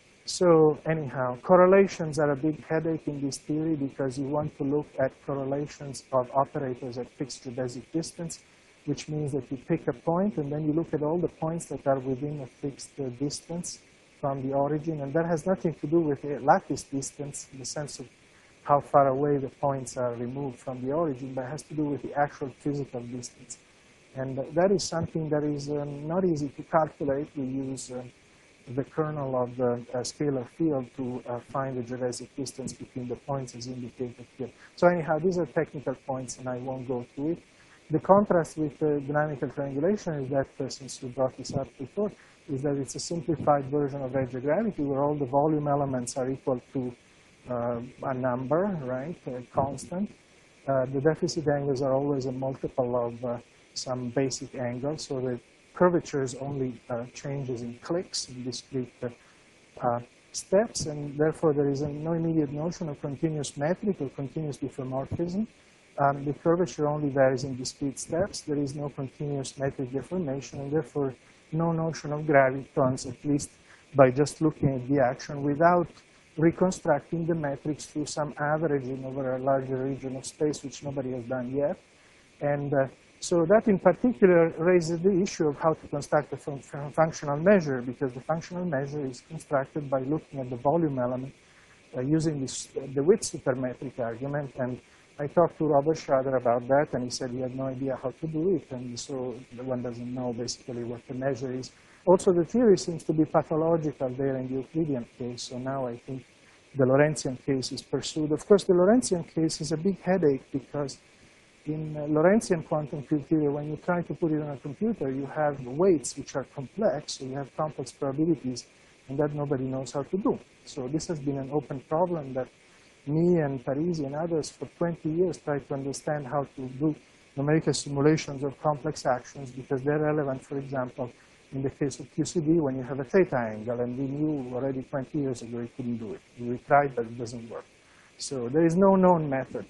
So anyhow, correlations are a big headache in this theory because you want to look at correlations of operators at fixed geodesic distance, which means that you pick a point and then you look at all the points that are within a fixed uh, distance from the origin. And that has nothing to do with the lattice distance in the sense of how far away the points are removed from the origin, but it has to do with the actual physical distance. And uh, that is something that is um, not easy to calculate. We use uh, the kernel of the uh, scalar field to uh, find the geodesic distance between the points as indicated here. So anyhow, these are technical points, and I won't go through it. The contrast with uh, dynamical triangulation is that, uh, since you brought this up before, is that it's a simplified version of Regge gravity where all the volume elements are equal to uh, a number, right, a constant. Uh, the deficit angles are always a multiple of uh, some basic angle, so the curvature is only uh, changes in clicks in discrete uh, uh, steps, and therefore there is a, no immediate notion of continuous metric or continuous diffeomorphism. Um, the curvature only varies in discrete steps. There is no continuous metric deformation, and therefore no notion of gravitons, at least by just looking at the action without reconstructing the metrics through some averaging over a larger region of space, which nobody has done yet. And uh, so that in particular raises the issue of how to construct a fun functional measure, because the functional measure is constructed by looking at the volume element uh, using this, uh, the width supermetric argument. And I talked to Robert Schrader about that, and he said he had no idea how to do it, and so one doesn't know basically what the measure is. Also, the theory seems to be pathological there in the Euclidean case, so now I think the Lorentzian case is pursued. Of course, the Lorentzian case is a big headache because in uh, Lorentzian quantum field theory, when you try to put it on a computer, you have weights which are complex, so you have complex probabilities, and that nobody knows how to do. So this has been an open problem that me and Parisi and others for twenty years tried to understand how to do numerical simulations of complex actions, because they're relevant, for example, in the case of Q C D when you have a theta angle, and we knew already twenty years ago we couldn't do it. We tried, but it doesn't work. So there is no known method.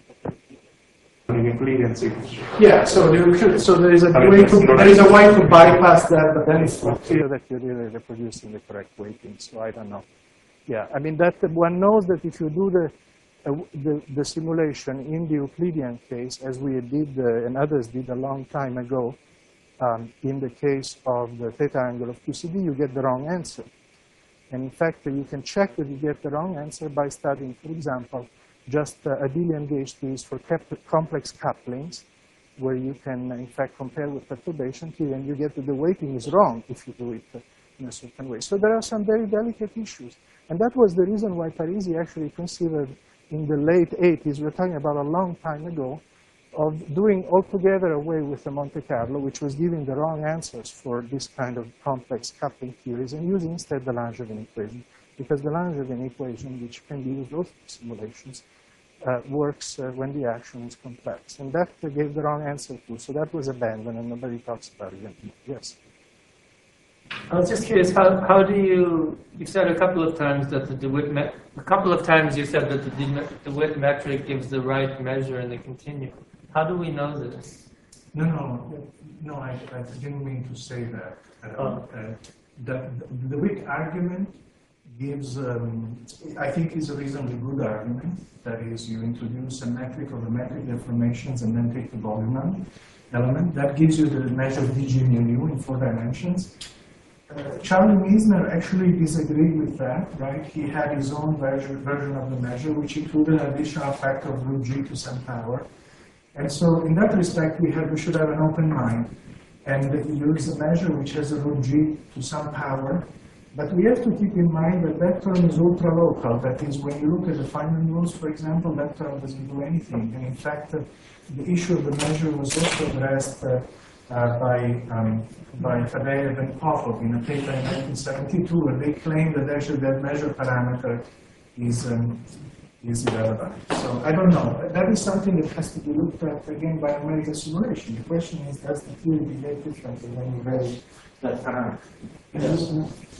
Euclidean sequence. Yeah, so there, so there is a way to there is a way to bypass that, but then it's not clear that you're really reproducing the correct weighting. So I don't know. Yeah, I mean that one knows that if you do the uh, the, the simulation in the Euclidean case, as we did uh, and others did a long time ago, um, in the case of the theta angle of Q C D, you get the wrong answer. And in fact, you can check that you get the wrong answer by studying, for example, just uh, abelian gauge theories for complex couplings, where you can, in fact, compare with perturbation theory, and you get that the weighting is wrong if you do it uh, in a certain way. So there are some very delicate issues. And that was the reason why Parisi actually considered in the late eighties, we're talking about a long time ago, of doing altogether away with the Monte Carlo, which was giving the wrong answers for this kind of complex coupling theories, and using instead the Langevin equation. Because the Langevin equation, which can be used also for simulations, uh, works uh, when the action is complex. And that uh, gave the wrong answer too. So that was abandoned, and nobody talks about it anymore. Yes? I was just curious, how, how do you, you said a couple of times that the DeWitt, met, a couple of times you said that the DeWitt metric gives the right measure in the continuum. How do we know this? No, no, no, I, I didn't mean to say that. Uh, oh. uh, the, the, the weak argument gives, um, I think is a reasonably good argument. That is, you introduce a metric of the metric deformations and then take the volume element. That gives you the measure of dg mu nu in four dimensions. Uh, Charlie Meisner actually disagreed with that, right? He had his own version, version of the measure, which included an additional factor of root g to some power. And so in that respect, we, have, we should have an open mind. And there is a measure which has a root g to some power. But we have to keep in mind that that term is ultra-local. That is, when you look at the Feynman rules, for example, that term doesn't do anything. And in fact, uh, the issue of the measure was also addressed uh, uh, by um, by Fadeev and Popov in a paper in nineteen seventy-two, where they claimed that actually that measure parameter is um, is irrelevant. So I don't know. That is something that has to be looked at again by numerical simulation. The question is, does the theory behave differently when you vary that parameter? Yes.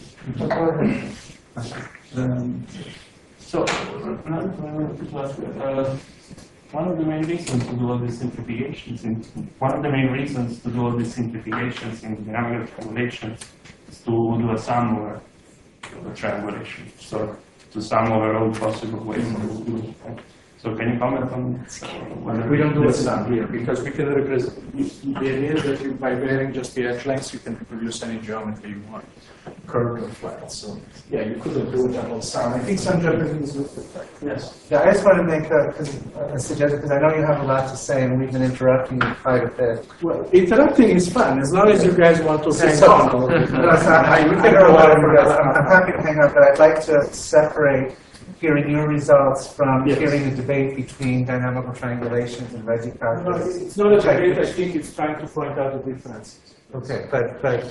Um, so, another thing I wanted to ask, uh, one of the main reasons to do all these simplifications, in, one of the main reasons to do all these simplifications in dynamical triangulations is to do a sum over a triangulation. So, to sum over all possible ways to do it. So can you comment on whether we don't do a sum here because we can represent the idea is that you, by varying just the edge lengths, you can produce any geometry you want, curved or flat. So yeah, you couldn't do a double sum. I think some Japanese looked at that. Yes. Yeah, I just want to make a, a suggestion because I know you have a lot to say and we've been interrupting you quite a bit. Well, interrupting is fun as long as you guys want to hang So- on. No, so I, I, we can go on for this. I'm, I'm happy to hang out, but I'd like to separate hearing your results from Yes. hearing the debate between dynamical triangulations and Reggie No, calculus. it's not a debate. I think it's trying to point out the differences. Okay, but, but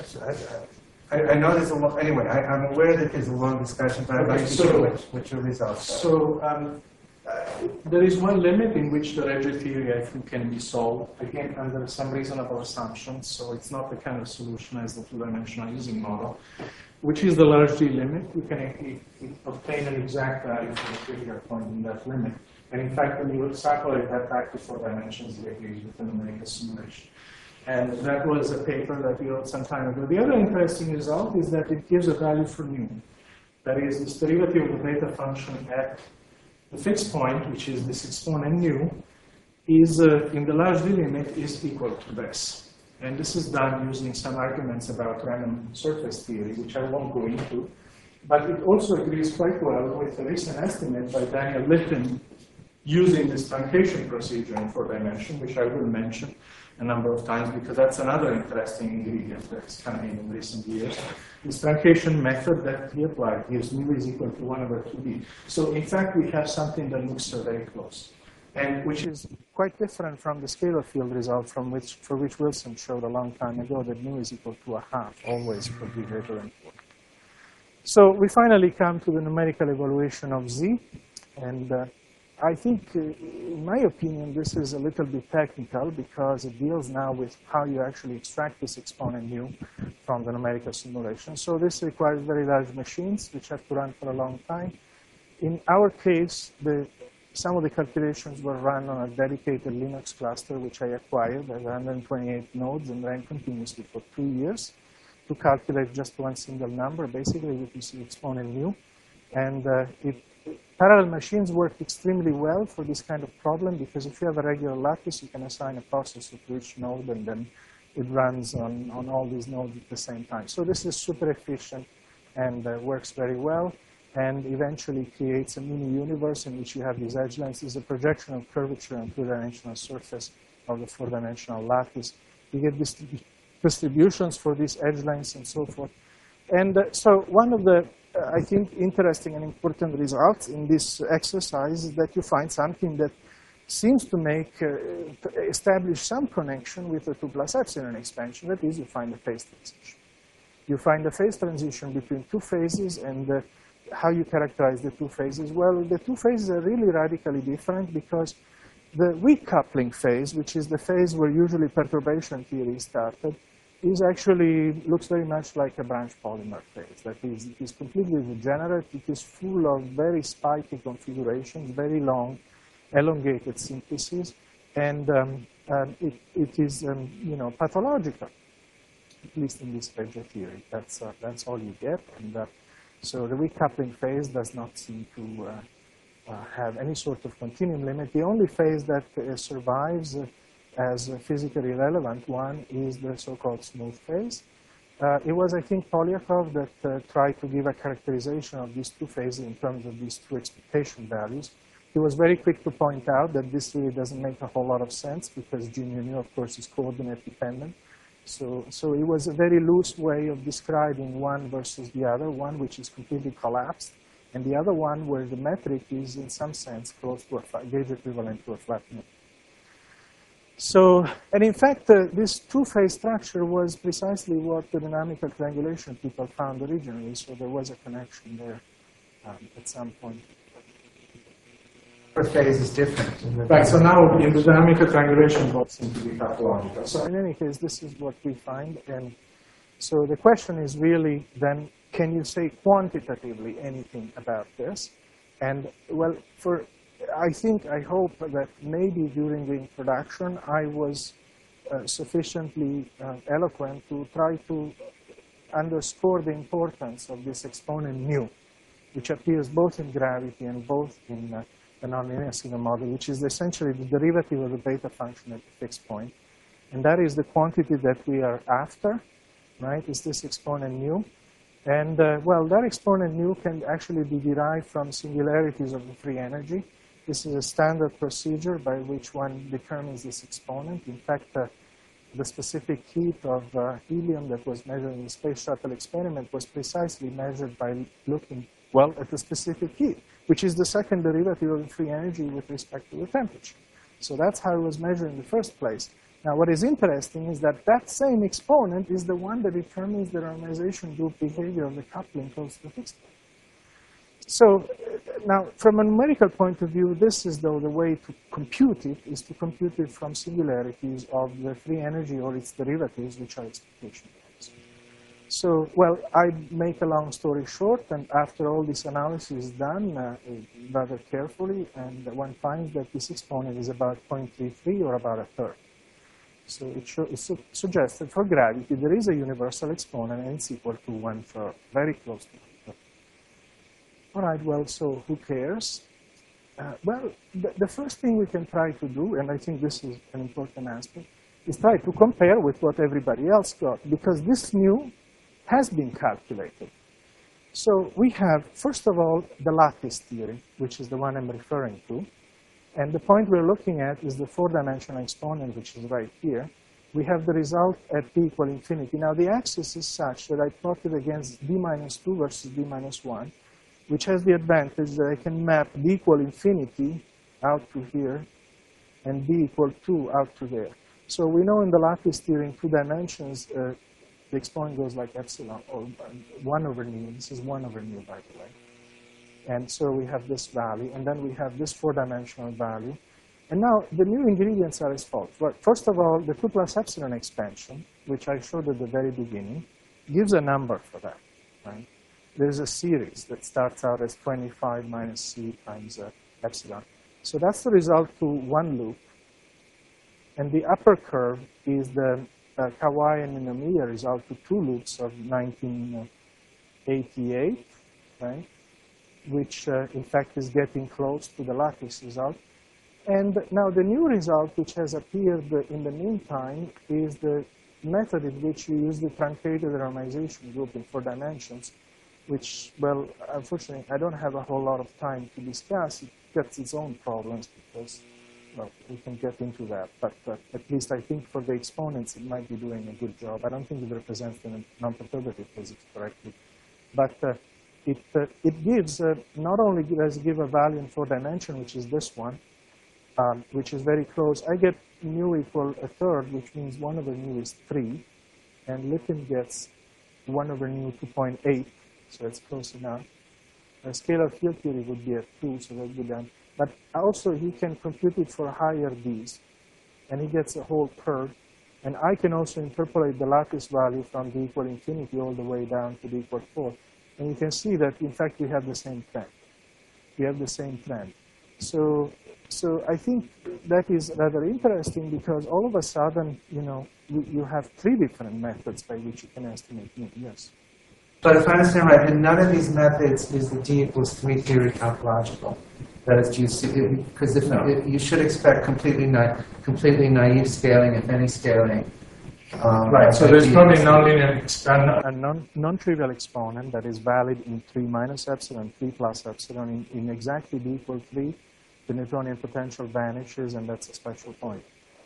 I, I, I know there's a long, anyway, I, I'm aware that there's a long discussion, but I'd Okay, like to so- hear what, what your results are. So um, uh, there is one limit in which the Regge theory, I think, can be solved, again, under some reasonable assumptions. So it's not the kind of solution as the two-dimensional Ising model, which is the large D limit. You can uh, obtain an exact value for the critical point in that limit. And in fact, when you extrapolate that back to four dimensions, you agree with the numerical simulation. And that was a paper that we wrote some time ago. The other interesting result is that it gives a value for nu. That is, this derivative of the beta function at the fixed point, which is this exponent nu, is uh, in the large D limit is equal to this. And this is done using some arguments about random surface theory, which I won't go into. But it also agrees quite well with a recent estimate by Daniel Litton using this truncation procedure in four dimension, which I will mention a number of times because that's another interesting ingredient that's coming in recent years. This truncation method that he applied gives mu is equal to one over two b. So in fact, we have something that looks uh, very close, and which is quite different from the scalar field result from which, for which Wilson showed a long time ago that mu is equal to a half, always for b greater than four. So we finally come to the numerical evaluation of z, and uh, I think, uh, in my opinion, this is a little bit technical because it deals now with how you actually extract this exponent mu from the numerical simulation. So this requires very large machines, which have to run for a long time. In our case, the, some of the calculations were run on a dedicated Linux cluster, which I acquired. There's one hundred twenty-eight nodes and ran continuously for two years to calculate just one single number, basically with this exponent mu. And uh, it Parallel machines work extremely well for this kind of problem because if you have a regular lattice, you can assign a processor to each node and then it runs on, on all these nodes at the same time. So this is super efficient and uh, works very well and eventually creates a mini universe in which you have these edge lengths. This is a projection of curvature on two-dimensional surface of the four-dimensional lattice. You get distribu distributions for these edge lengths and so forth. And uh, so one of the Uh, I think, interesting and important results in this exercise is that you find something that seems to make, uh, to establish some connection with the two plus epsilon expansion. That is, you find a phase transition. You find a phase transition between two phases, and uh, how you characterize the two phases. Well, the two phases are really radically different because the weak coupling phase, which is the phase where usually perturbation theory started, is actually looks very much like a branch polymer phase. That is, it is completely degenerate. It is full of very spiky configurations, very long, elongated syntheses, and um, um, it, it is, um, you know, pathological, at least in this Regge theory. That's uh, that's all you get, and uh, so the weak coupling phase does not seem to uh, uh, have any sort of continuum limit. The only phase that uh, survives Uh, as a physically relevant one is the so-called smooth phase. Uh, it was, I think, Polyakov that uh, tried to give a characterization of these two phases in terms of these two expectation values. He was very quick to point out that this really doesn't make a whole lot of sense because G mu nu, of course, is coordinate dependent. So, so it was a very loose way of describing one versus the other, one which is completely collapsed, and the other one where the metric is in some sense close to a gauge equivalent to a flat mean. So, and in fact, uh, this two-phase structure was precisely what the dynamical triangulation people found originally, so there was a connection there um, at some point. Per phase is different. Right, so now in the dynamical triangulation both seem to be topological. So in any case, this is what we find, and so the question is really then, can you say quantitatively anything about this? And well, for I think, I hope that maybe during the introduction I was uh, sufficiently uh, eloquent to try to underscore the importance of this exponent mu, which appears both in gravity and both in uh, the nonlinear signal model, which is essentially the derivative of the beta function at the fixed point. And that is the quantity that we are after, right, is this exponent mu. And, uh, well, that exponent mu can actually be derived from singularities of the free energy. This is a standard procedure by which one determines this exponent. In fact, uh, the specific heat of uh, helium that was measured in the space shuttle experiment was precisely measured by looking, well, at the specific heat, which is the second derivative of the free energy with respect to the temperature. So that's how it was measured in the first place. Now, what is interesting is that that same exponent is the one that determines the renormalization group behavior of the coupling close to the fixed point. So now, from a numerical point of view, this is, though, the way to compute it, is to compute it from singularities of the free energy or its derivatives, which are expectation terms. So, well, I make a long story short, and after all this analysis is done uh, rather carefully, and one finds that this exponent is about zero point three three or about a third. So it, show, it su suggests that for gravity, there is a universal exponent, and it's equal to one third, very close to one third. All right, well, so who cares? Uh, well, the, the first thing we can try to do, and I think this is an important aspect, is try to compare with what everybody else got, because this mu has been calculated. So we have, first of all, the lattice theory, which is the one I'm referring to. And the point we're looking at is the four-dimensional exponent, which is right here. We have the result at d equal infinity. Now, the axis is such that I plotted against d minus two versus d minus one, which has the advantage that I can map d equal infinity out to here and d equal two out to there. So we know in the lattice theory in two dimensions, uh, the exponent goes like epsilon, or one over mu. This is one over mu, by the way. And so we have this value, and then we have this four-dimensional value. And now the new ingredients are as follows. Well, first of all, the two plus epsilon expansion, which I showed at the very beginning, gives a number for that, right? There's a series that starts out as twenty-five minus c times uh, epsilon. So that's the result to one loop. And the upper curve is the uh, Kawai and Ninomiya result to two loops of nineteen eighty-eight, right? Which, uh, in fact, is getting close to the lattice result. And now the new result, which has appeared in the meantime, is the method in which you use the truncated renormalization group in four dimensions, which, well, unfortunately, I don't have a whole lot of time to discuss. It gets its own problems because, well, we can get into that. But uh, at least I think for the exponents, it might be doing a good job. I don't think it represents the non-perturbative physics correctly. But uh, It, uh, it gives, uh, not only does it give a value in four dimension, which is this one, um, which is very close. I get mu equal a third, which means one over mu is three. And Litton gets one over mu two point eight, so it's close enough. A scalar field theory would be at two, so that would be done. But also, he can compute it for higher d's, and he gets a whole third. And I can also interpolate the lattice value from d equal infinity all the way down to d equal four. And you can see that, in fact, we have the same trend. We have the same trend. So, so I think that is rather interesting because all of a sudden, you know, you, you have three different methods by which you can estimate mu. Yes. But if I understand right, in none of these methods is the d equals three theory topological. That is, do you see, because if, No. if you should expect completely na completely naive scaling, if any scaling. Um, Right, so at there's d probably equals- nonlinear exponent. A non, non-trivial exponent that is valid in three minus epsilon, three plus epsilon. In, in exactly d equal three, the Newtonian potential vanishes, and that's a special point.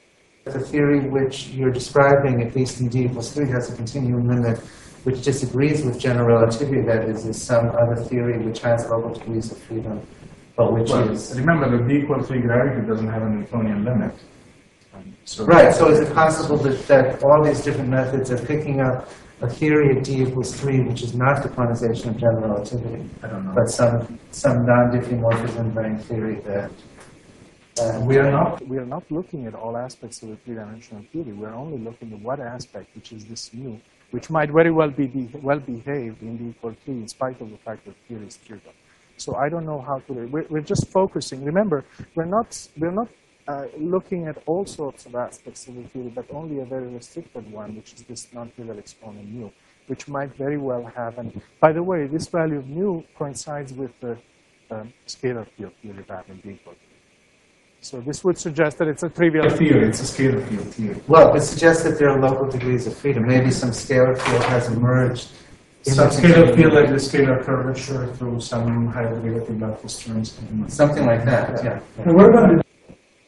the theory which you're describing, at least in D equals three, has a continuum limit which disagrees with general relativity, that is, is some other theory which has local degrees of freedom, but which Well, is... remember that D equals three gravity doesn't have a Newtonian limit. So Right, so is it possible that, that all these different methods are picking up a theory of D equals three, which is not the quantization of general relativity, I don't know. but some, some non-diffeomorphism ring theory that... Uh, We are not we are not looking at all aspects of the three-dimensional theory. We are only looking at one aspect, which is this mu, which might very well be, be well behaved in D equal three, in spite of the fact that theory is trivial. So I don't know how to. We're, we're just focusing. Remember, we're not we're not uh, looking at all sorts of aspects of the theory, but only a very restricted one, which is this non-trivial exponent mu, which might very well have. And by the way, this value of mu coincides with the um, scalar field theory value in D equal three. So this would suggest that it's a trivial theory, it's a scalar field theory. well, it suggests that there are local degrees of freedom. Maybe some scalar field has emerged. in Some the scalar continuum. field like the scalar curvature through some high derivative lattice terms. Something like that, yeah. And what about the,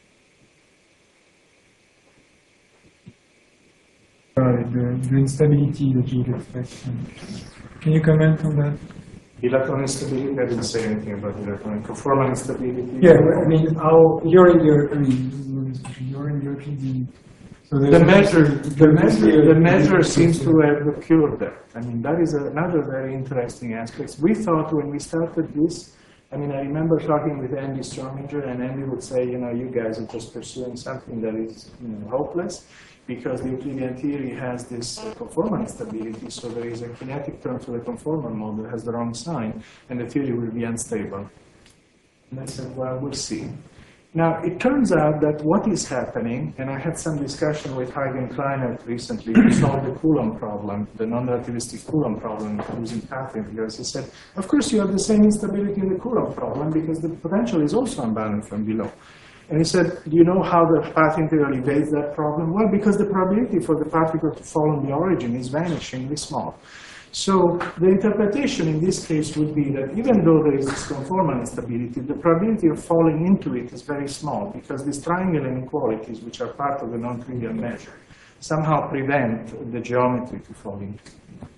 uh, the, the instability that you would expect? Can you comment on that? Electron instability, I didn't say anything about electron conformal instability. Yeah, well, I mean, how you're in your, I mean, you're in your P D. So The measure, the measure, the measure seems to have occurred there. I mean, that is another very interesting aspect. We thought when we started this, I mean, I remember talking with Andy Strominger, and Andy would say, you know, you guys are just pursuing something that is, you know, hopeless, because the Euclidean theory has this uh, conformal instability, so there is a kinetic term to the conformal mode that has the wrong sign, and the theory will be unstable. And I said, well, we'll see. Now, it turns out that what is happening, and I had some discussion with Huygens Kleinert recently to solve the Coulomb problem, the non-relativistic Coulomb problem using path integrals. He said, of course you have the same instability in the Coulomb problem because the potential is also unbounded from below. And he said, do you know how the path integral evades that problem? Well, because the probability for the particle to fall on the origin is vanishingly small. So the interpretation in this case would be that even though there is this conformal instability, the probability of falling into it is very small because these triangle inequalities, which are part of the non-trivial measure, somehow prevent the geometry to fall into.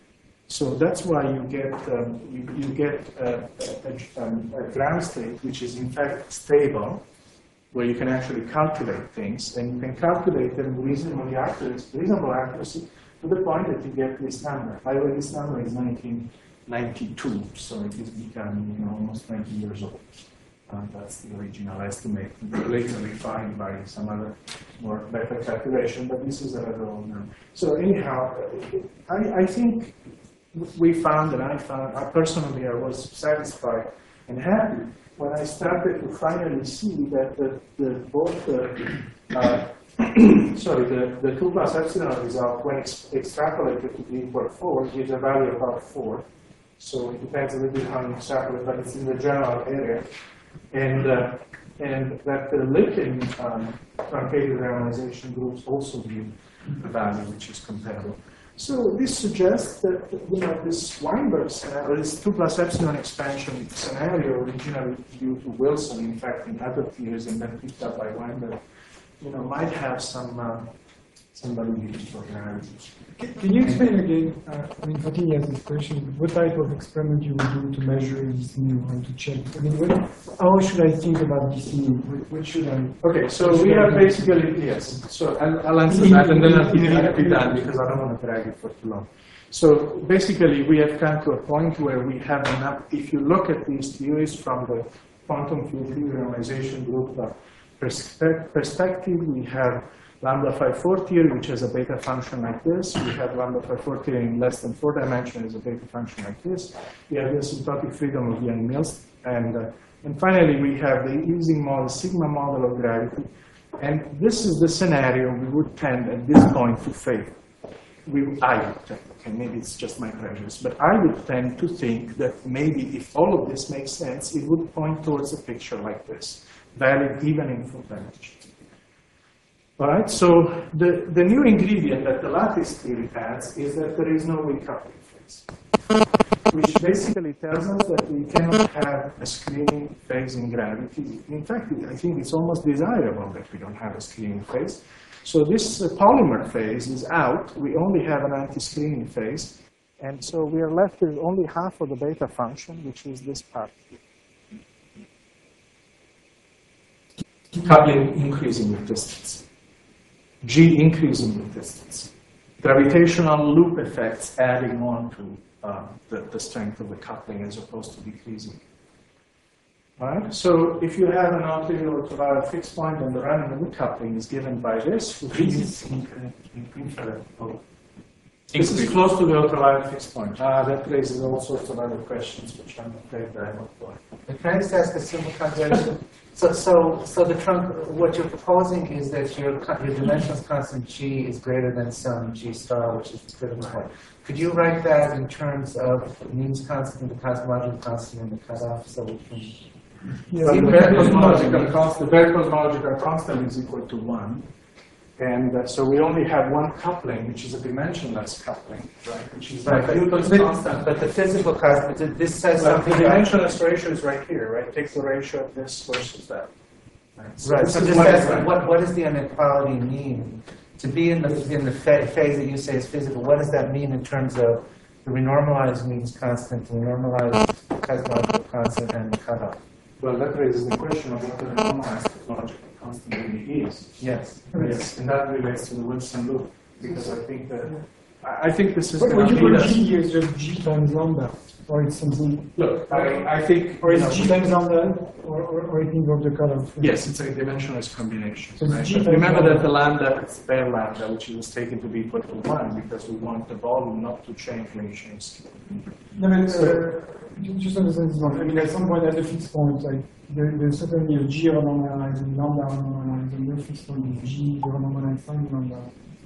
So that's why you get um, you, you get a, a, a, a ground state which is in fact stable, where you can actually calculate things, and you can calculate them with reasonably accuracy, reasonable accuracy to the point that you get this number. By the way, this number is nineteen ninety-two, so it is becoming, you know, almost twenty years old. Um, that's the original estimate, later refined by some other more better calculation, but this is a rather old number. So anyhow, I, I think we found, and I found, I personally, I was satisfied and happy when I started to finally see that the, the both the, uh, sorry, the, the two plus epsilon result, when ex extrapolated to be equal four, gives a value about four. So it depends a little bit how you extrapolate, but it's in the general area. And, uh, and that the Lipton um, truncated renormalization groups also give a value which is comparable. So this suggests that, you know, this Weinberg scenario, this two plus epsilon expansion scenario, originally due to Wilson, in fact, in other theories, and then picked up by Weinberg, you know, might have some uh, some validity for gravity. Can, can you explain again? Uh, I mean, Fatih has this question. What type of experiment you would do to measure this mu or to check? I mean, what, how should I think about this mu? What, what should I? Okay, so we are basically yes. So I'll, I'll answer that, and then I'll be done because I don't want to drag it for too long. So basically, we have come to a point where we have enough. If you look at these theories from the quantum field theory renormalization group uh, perspe perspective, we have lambda phi four theory, which has a beta function like this. We have lambda phi four theory in less than four dimensions as a beta function like this. We have the asymptotic freedom of Yang-Mills. And, uh, and finally, we have the Ising model, sigma model of gravity. And this is the scenario we would tend at this point to favor. We, I would tend, okay, maybe it's just my prejudice, but I would tend to think that maybe if all of this makes sense, it would point towards a picture like this, valid even in full dimension. All right, so the, the new ingredient that the lattice theory adds is that there is no recoupling phase, which basically tells us that we cannot have a screening phase in gravity. In fact, I think it's almost desirable that we don't have a screening phase. So this uh, polymer phase is out. We only have an anti-screening phase. And so we are left with only half of the beta function, which is this part. Coupling increasing with distance. G increasing with distance. Gravitational loop effects adding on to uh, the, the strength of the coupling as opposed to decreasing. All right? So if you have an arterial ultraviolet fixed point, then the random loop coupling is given by this, which is infrared. Oh. This is close to the ultraviolet fixed point. Ah, that raises all sorts of other questions, which I'm afraid that I won't go into. Can I just ask a simple calculation? So, so, so the trunk, what you're proposing is that your, co- your dimensional constant G is greater than some G star, which is the critical point. Could you write that in terms of means constant, the cosmological constant, and the cutoff, so we can? Yeah, so the bare cosmological constant, the bare cosmological constant is equal to one. And uh, so we only have one coupling, which is a dimensionless coupling, right? Which is Right, like but, Newton's but, constant. but the physical constant, this says But the something about. dimensionless ratio is right here, right? Take the ratio of this versus that. Right. So Right, this so is this what says, is right. what, what does the inequality mean? To be in the, in the fa- phase that you say is physical, what does that mean in terms of the renormalized means constant, the renormalized cosmological constant, and the cutoff? Well, that raises the question of what the normalized cosmological constant really is. Yes. Yes, and that relates to the Wilson loop, because I think that I I think this is What going would to you lead call us. G is just G times lambda, or it's something, Look, I, I think. or you is know, G times lambda, or, or, or it involves the cutoff? Yes, it's a dimensionless combination. So it's Right? G But times remember lambda. that the lambda is bare lambda, which is taken to be equal to one, because we want the volume not to change when you change scale. No, but, uh, ju- just understand this one. I mean, at some point at the fixed point, like, there, there's certainly a G renormalized and lambda renormalized, and your fixed point is G renormalized times lambda.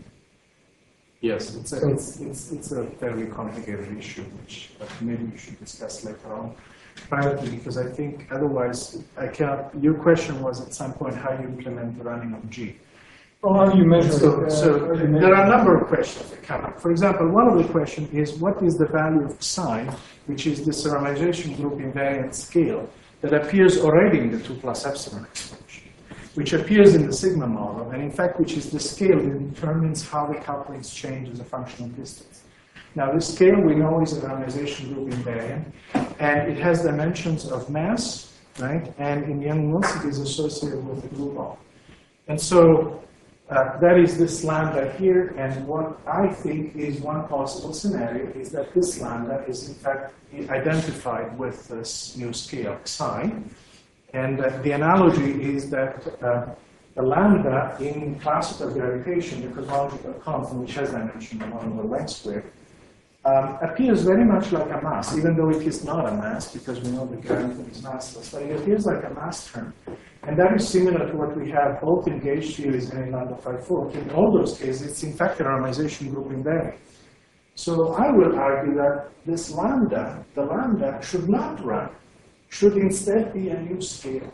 Yes, it's a, So- it's, it's, it's a very complicated issue, which uh, maybe we should discuss later on privately, because I think otherwise I cannot. Your question was at some point how you implement the running of G. Or how do you measure So, it? Uh, so how do you there measure are a it? number of questions that come up. For example, one of the questions is what is the value of psi, which is this renormalization group invariant scale that appears already in the two plus epsilon expression, which appears in the sigma model, and in fact, which is the scale that determines how the couplings change as a function of distance. Now, this scale we know is a renormalization group invariant, and it has dimensions of mass, right? And in Young-Wilson, it is associated with the blue ball. And so uh, that is this lambda here, and what I think is one possible scenario is that this lambda is in fact identified with this new scale psi. And uh, the analogy is that uh, the lambda in classical gravitation, the cosmological constant, which has dimension one over length squared, um, appears very much like a mass, even though it is not a mass, because we know that gravity is massless, but it appears like a mass term. And that is similar to what we have both in gauge theories and in lambda five four. In all those cases, it's in fact a renormalization group invariant. So I will argue that this lambda, the lambda, should not run, should instead be a new scale.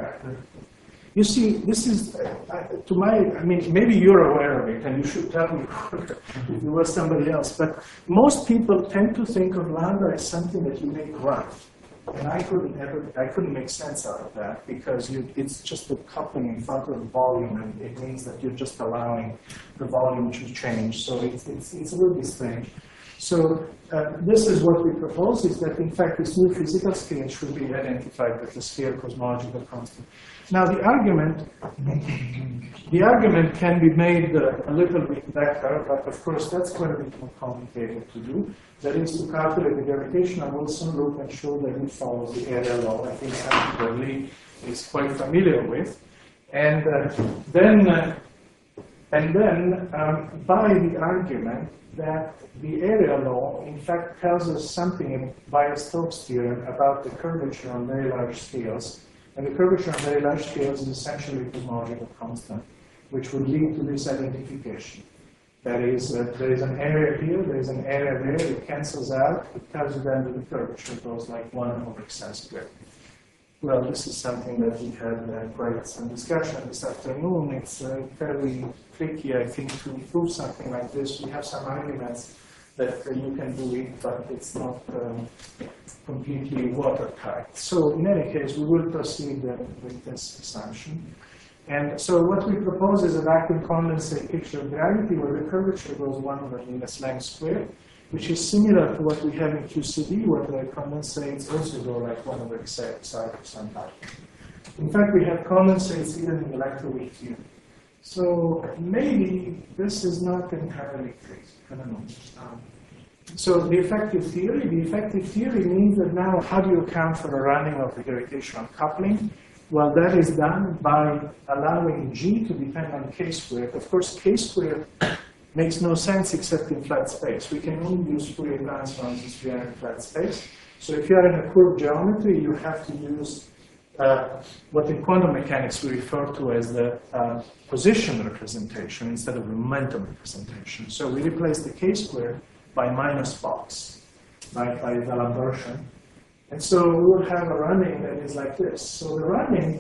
You see, this is, uh, to my, I mean, maybe you're aware of it, and you should tell me if you were somebody else, but most people tend to think of lambda as something that you make run. And I couldn't ever, I couldn't make sense out of that, because you, it's just the coupling in front of the volume, and it means that you're just allowing the volume to change. So it's, it's, it's a little bit strange. So uh, this is what we propose, is that in fact this new physical scale should be identified with the scale cosmological constant. Now the argument, the argument can be made uh, a little bit better, but of course that's going to be more complicated to do. That is to calculate the gravitational Wilson loop and show that it follows the area law. I think something that Lee is quite familiar with. And uh, then, uh, and then um, by the argument that the area law, in fact, tells us something by a Stokes theorem about the curvature on very large scales. And the curvature on very large scales is essentially a cosmological constant, which would lead to this identification. That is, uh, there is an area here, there is an area there, it cancels out, it tells you then that the curvature goes like one over psi squared. Well, this is something that we had uh, quite some discussion this afternoon. It's uh, fairly tricky, I think, to prove something like this. We have some arguments that uh, you can do it, but it's not um, completely watertight. So in any case, we will proceed uh, with this assumption. And so what we propose is a vacuum condensate picture of gravity where the curvature goes one over Linus length squared, which is similar to what we have in Q C D, where the condensates also go like one over psi of some type. In fact, we have condensates even in electroweak theory. So maybe this is not entirely crazy. I don't know. Um, so the effective theory, the effective theory means that now how do you account for the running of the gravitational coupling? Well, that is done by allowing G to depend on K squared. Of course, K squared makes no sense except in flat space. We can only use Fourier transforms if we are in flat space. So if you are in a curved geometry, you have to use uh, what in quantum mechanics we refer to as the uh, position representation instead of the momentum representation. So we replace the K squared by minus box, right, by D'Alembertian. And so we'll have a running that is like this. So the running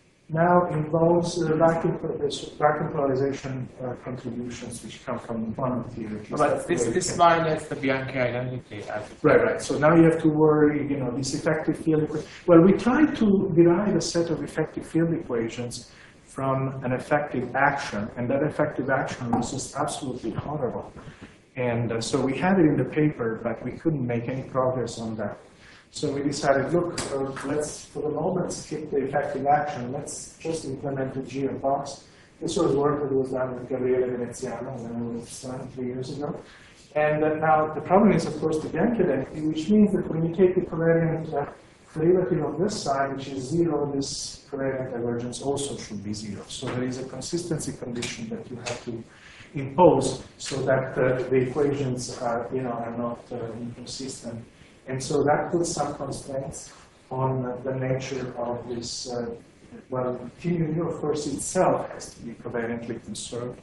now involves the vacuum, vacuum polarization uh, contributions which come from quantum theory. But this, this violates the Bianchi identity. As right, right. So now you have to worry, you know, these effective field equations. Well, we tried to derive a set of effective field equations from an effective action, and that effective action was just absolutely horrible. And uh, so we had it in the paper, but we couldn't make any progress on that. So we decided, look, uh, let's, for the moment, skip the effective action. Let's just implement the G of box. This was work that was done with Gabriele Veneziano when I was done three years ago. And uh, now the problem is, of course, the Bianchi identity, which means that when you take the covariant uh, derivative of this side, which is zero, this covariant divergence also should be zero. So there is a consistency condition that you have to impose so that uh, the equations are, you know, are not uh, inconsistent. And so that puts some constraints on uh, the nature of this. Uh, well, T mu, of course, itself has to be covariantly conserved.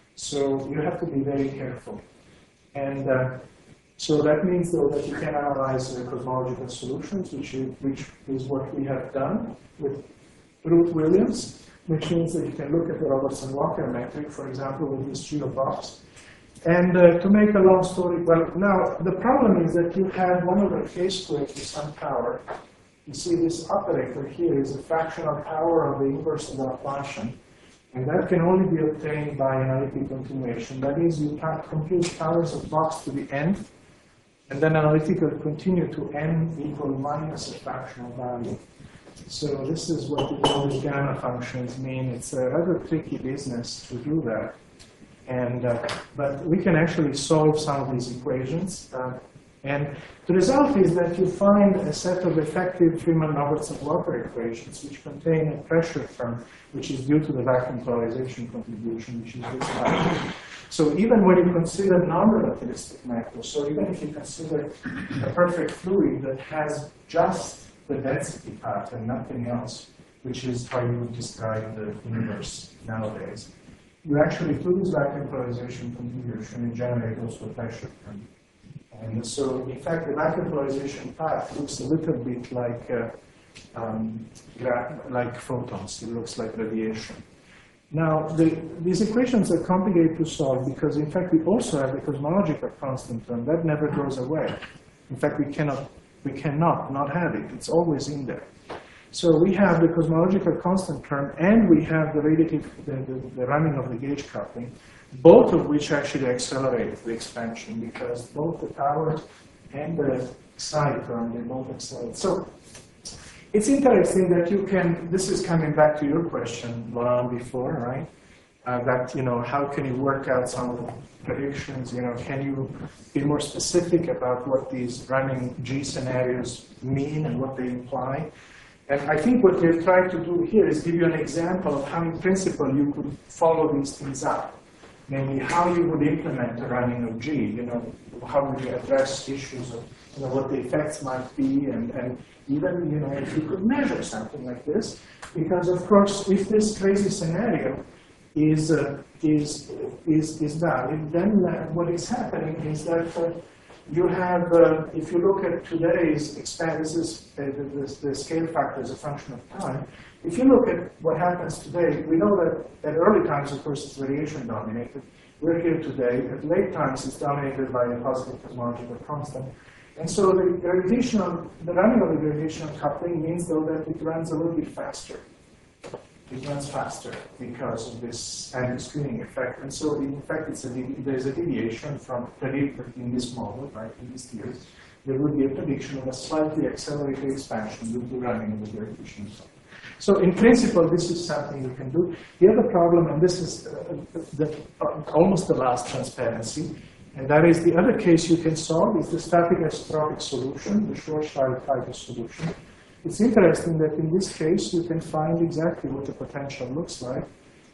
So you have to be very careful. And uh, so that means, though, that you can analyze uh, cosmological solutions, which is, which is what we have done with Ruth Williams, which means that you can look at the Robertson-Walker metric, for example, with this G of box. And uh, to make a long story, well, now the problem is that you have one over K squared to some power. You see this operator here is a fractional power of the inverse of the Laplacian. And that can only be obtained by analytic continuation. That means you can compute powers of box to the n, and then analytic will continue to n equal minus a fractional value. So this is what the Polish gamma functions mean. It's a rather tricky business to do that. And, uh, but we can actually solve some of these equations. Uh, and the result is that you find a set of effective Freeman-Robertson-Walker equations which contain a pressure term, which is due to the vacuum polarization contribution, which is this factor. So even when you consider non-relativistic macros, so even if you consider a perfect fluid that has just the density part and nothing else, which is how you would describe the universe nowadays, you actually lose vacuum polarization contribution and generate also a pressure term. And so, in fact, the vacuum polarization path looks a little bit like uh, um, like photons. It looks like radiation. Now, the, these equations are complicated to solve because, in fact, we also have the cosmological constant term that never goes away. In fact, we cannot we cannot not have it. It's always in there. So we have the cosmological constant term, and we have the radiative, the, the, the running of the gauge coupling, both of which actually accelerate the expansion because both the power and the psi term, they both accelerate. So it's interesting that you can, this is coming back to your question, Laurent, before, right? Uh, that, you know, how can you work out some of the predictions? You know, can you be more specific about what these running G scenarios mean and what they imply? And I think what we've tried to do here is give you an example of how, in principle, you could follow these things up. Namely, how you would implement the running of G. You know, how would you address issues of, you know, what the effects might be, and, and even, you know, if you could measure something like this. Because, of course, if this crazy scenario is uh, is is is valid, then uh, what is happening is that uh, you have, uh, if you look at today's expand, this is uh, the, the, the scale factor as a function of time. If you look at what happens today, we know that at early times, of course, it's radiation dominated. We're here today. At late times, it's dominated by a positive cosmological constant. And so the gravitational, the running of the gravitational coupling means, though, that it runs a little bit faster. it runs faster because of this anti-screening effect. And so, in fact, it's a, there's a deviation from predicted in this model, right, in this theory. There would be a prediction of a slightly accelerated expansion due to running of the gravitational zone. So, in principle, this is something you can do. The other problem, and this is uh, the, uh, almost the last transparency, and that is the other case you can solve is the static isotropic solution, the Schwarzschild-Pfeiffer solution. It's interesting that in this case, you can find exactly what the potential looks like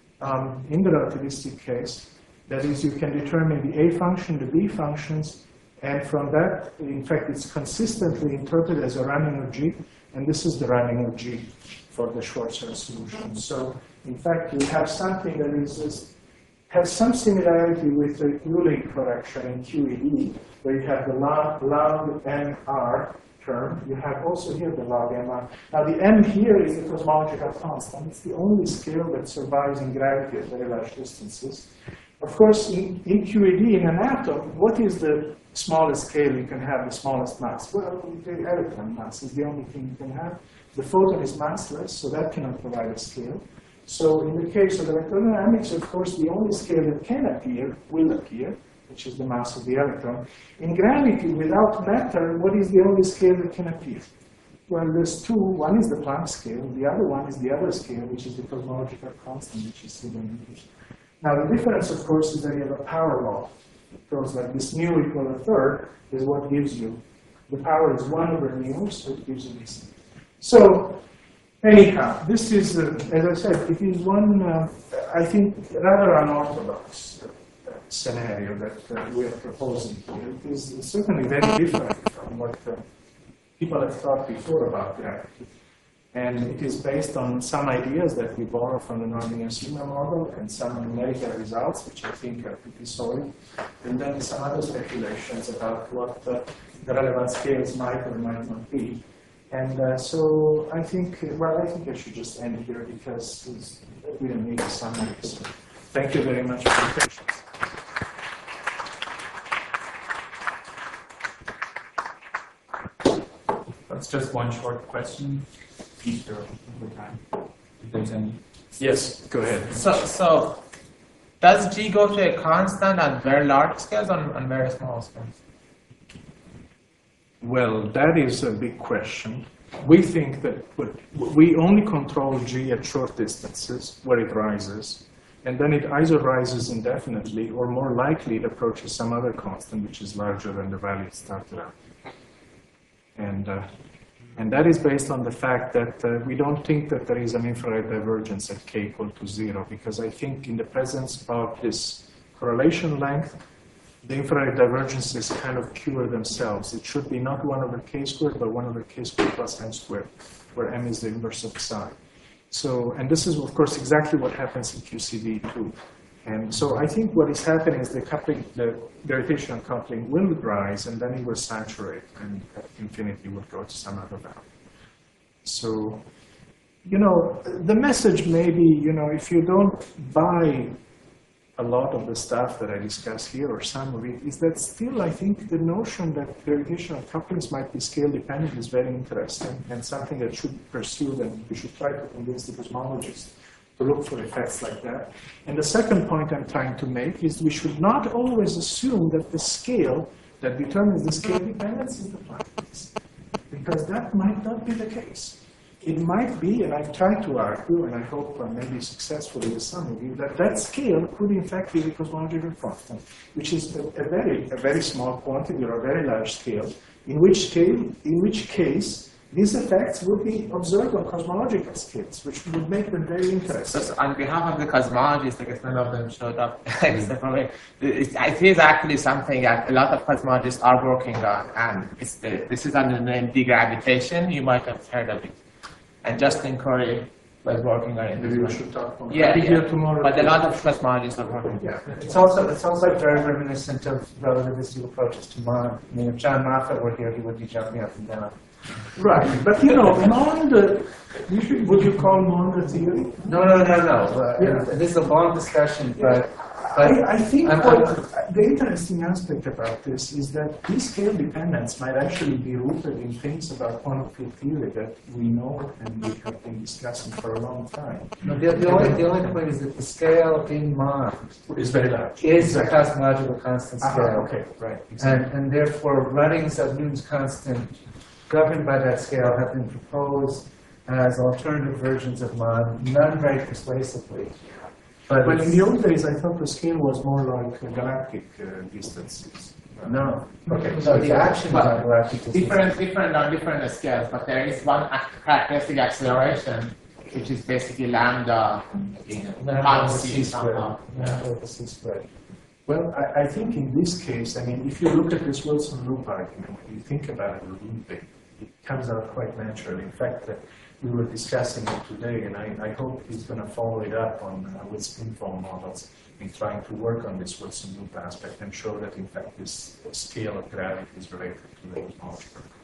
um, in the relativistic case. That is, you can determine the A function, the B functions, and from that, in fact, it's consistently interpreted as a running of G, and this is the running of G for the Schwarzschild solution. So, in fact, you have something that is just, has some similarity with the Euler correction in Q E D, where you have the log, log M R term. You have also here the log M R. Now, the M here is the cosmological constant. It's the only scale that survives in gravity at very large distances. Of course, in, in Q E D, in an atom, what is the smallest scale you can have, the smallest mass? Well, the electron mass is the only thing you can have. The photon is massless, so that cannot provide a scale. So in the case of electrodynamics, of course, the only scale that can appear will appear, which is the mass of the electron. In gravity, without matter, what is the only scale that can appear? Well, there's two. One is the Planck scale. The other one is the other scale, which is the cosmological constant, which is hidden here. Now, the difference, of course, is that you have a power law. It goes like this: mu equal a third is what gives you. The power is one over mu, so it gives you this. So, anyhow, this is, uh, as I said, it is one, uh, I think, rather unorthodox uh, scenario that uh, we are proposing here. It is certainly very different from what uh, people have thought before about gravity. And it is based on some ideas that we borrow from the nonlinear model and some numerical results, which I think are pretty solid. And then some other speculations about what uh, the relevant scales might or might not be. And uh, so I think, well, I think I should just end here because we don't need a summary. So thank you very much for your patience. That's just one short question. Peter, over time, if there's any. Yes, go ahead. So, so does G go to a constant on very large scales or on very small scales? Well, that is a big question. We think that we only control G at short distances where it rises, and then it either rises indefinitely or more likely it approaches some other constant which is larger than the value it started out. And, uh, and that is based on the fact that uh, we don't think that there is an infrared divergence at k equal to zero, because I think in the presence of this correlation length, the infrared divergences kind of cure themselves. It should be not one over k squared, but one over k squared plus m squared, where m is the inverse of psi. So, and this is, of course, exactly what happens in Q C D too. And so I think what is happening is the coupling, the gravitational coupling will rise, and then it will saturate, and at infinity will go to some other value. So, you know, the message may be, you know, if you don't buy a lot of the stuff that I discuss here, or some of it, is that still, I think, the notion that gravitational couplings might be scale dependent is very interesting, and something that should be pursued, and we should try to convince the cosmologists to look for effects like that. And the second point I'm trying to make is we should not always assume that the scale that determines the scale dependence is the Planck, because that might not be the case. It might be, and I've tried to argue, and I hope uh, maybe successfully with some of you, that that scale could in fact be the cosmological constant, which is a, a very a very small quantity or a very large scale, in which case, in which case these effects would be observed on cosmological scales, which would make them very interesting. So, on behalf of the cosmologists, I guess none of them showed up, except for me. It, it is actually something that a lot of cosmologists are working on, and it's the, this is under the name degravitation. You might have heard of it. And Justin Corey was working on it. Maybe we should talk more. Yeah, yeah. Tomorrow. But a lot of cosmologists are working. Yeah. It's also, it's also very reminiscent of relativistic approaches to Mond. I mean, if John Moffat were here, he would be jumping up and down. Right, but you know, Mond, uh, you should, would you call Mond a theory? No, no, no, no. Uh, Yeah. This is a long discussion, but I, I think I'm- what, I'm- the interesting aspect about this is that these scale dependence might actually be rooted in things about quantum field theory that we know and we have been discussing for a long time. No, the, the, only, the only point is that the scale in Mond It's very large. is a cosmological constant Ah, scale. okay, right. And, Exactly. and therefore, runnings of Newton's constant governed by that scale have been proposed as alternative versions of Mond, none very persuasively. But Well, in it's- the old days, I thought the scale was more like uh, galactic uh, distances. no. Okay. So the action is But on galactic distance. different, different on different scales, but there is one ac- characteristic acceleration, which is basically lambda in Lambda half over c c squared. somehow. Lambda over c squared. Well, I, I think in this case, I mean, if you look at this Wilson loop argument, you think about it a little bit, it comes out quite naturally. In fact, uh, we were discussing it today, and I, I hope he's going to follow it up on uh, with spin-foam models in trying to work on this Wilson loop aspect and show that, in fact, this scale of gravity is related to the model.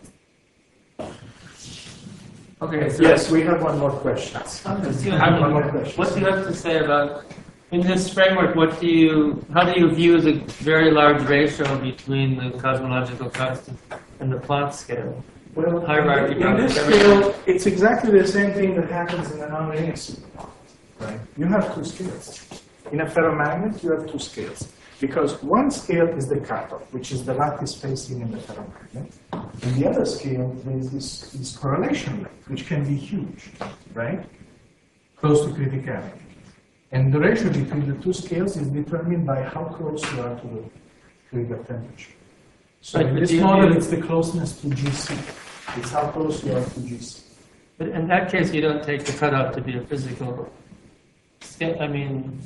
Okay, so Yes, we have one more question. I'm just- I have one more question. what do you have to say about, in this framework, what do you, how do you view the very large ratio between the cosmological constant and the Planck scale? Well, Hierarchy in this down. scale, it's exactly the same thing that happens in a non-linear system. Right? You have two scales. In a ferromagnet, you have two scales. Because one scale is the cutoff, which is the lattice spacing in the ferromagnet. In the other scale, there is this, this correlation length, which can be huge, right? Close to criticality. And the ratio between the two scales is determined by how close you are to the critical temperature. So Right, in but this do you- model, do you- it's the closeness to G C. It's how close you are to G C. But in that case, you don't take the cutoff to be a physical scale, I mean,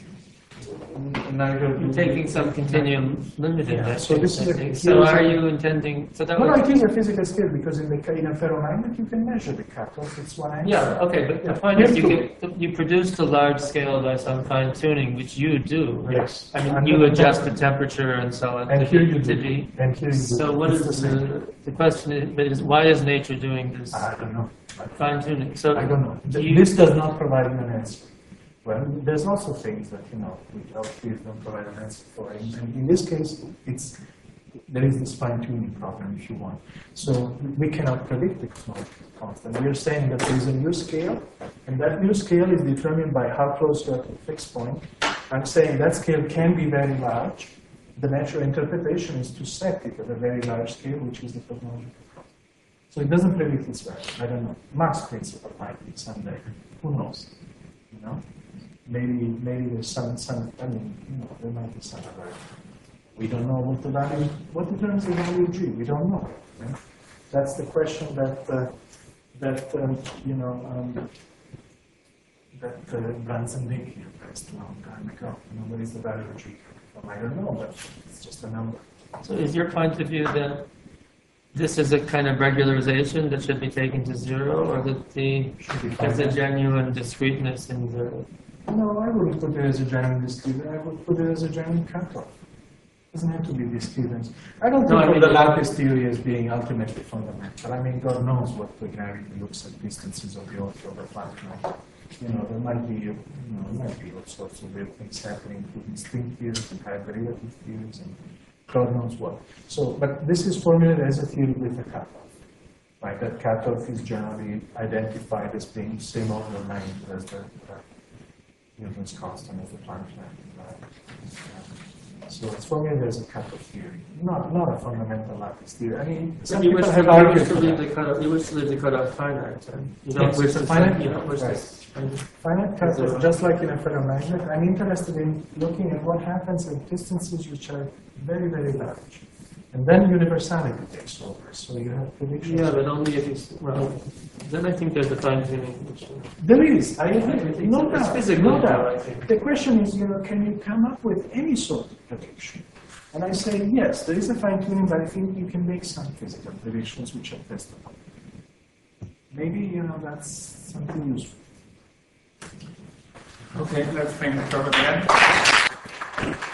Neither do you're we- taking some continuum limit in Yeah, that so case, this is I a- think. here's So a- are you intending, so that No, no, would. it is a physical scale because in the ca- in a ferromagnet you can measure the cutoff. It's one answer. Yeah, okay, but the point is, you get, you produce the large scale by some fine tuning, which you do. right? Yes. I mean, And you then- adjust the temperature and so on. And to here be- you to do. be- And here you do. So what It's is the same. the, the question is, but is, why is nature doing this I don't know. fine tuning? So I don't know. do Th- you- This does not provide an answer. Well, there's also things that, you know, which our fields don't provide an answer for. And, and in this case, it's, there is this fine-tuning problem, if you want. So we cannot predict the cosmological constant. We are saying that there is a new scale, and that new scale is determined by how close you are to the fixed point. I'm saying that scale can be very large. The natural interpretation is to set it at a very large scale, which is the cosmological constant. So it doesn't predict its value. I don't know. Mach's principle might be someday. Who knows? You know? Maybe, maybe there's some, some, I mean, you know, there might be some other. We don't know what the value, what determines the value of G. We don't know. Right? That's the question that, uh, that um, you know, um, that uh, Branson Dickey addressed a long time ago. You know, what is the value of G? Well, I don't know, but it's just a number. So is your point of view that this is a kind of regularization that should be taken to zero, or that the, Should be there's a fine. genuine discreteness in the, No, I wouldn't put it as a genuine discrete. I would put it as a genuine cutoff. It doesn't have to be discrete. I don't No, think I of mean- the lattice theory as being ultimately fundamental. I mean, God knows what the gravity looks at distances of the Earth over Planck. You know, there might be, you know, there might be all sorts of weird things happening, including string theories and high derivative theories and God knows what. So, but this is formulated as a theory with a cutoff. Right, that cutoff is generally identified as being same order of magnitude as the uh, Newton's constant of the Planck length. So it's formulated as a cutoff theory, not not a fundamental lattice theory. I mean, some you wish people to, have you wish argued to for leave that. the cutoff, you wish to leave the cutoff finite, and you don't Yes, wish it's to, a finite you don't wish cutoff, to. Finite cutoff, just like in a ferromagnet. I'm interested in looking at what happens at distances which are very, very large. And then universality takes over, so you have predictions. Yeah, but only if you, s- well, then I think there's a fine tuning issue. There is, I agree, no It's doubt, physical, no though, doubt. I think. The question is, you know, can you come up with any sort of prediction? And I say, yes, there is a fine tuning, but I think you can make some physical predictions which are testable. Maybe, you know, that's something useful. Okay, let's bring it over again.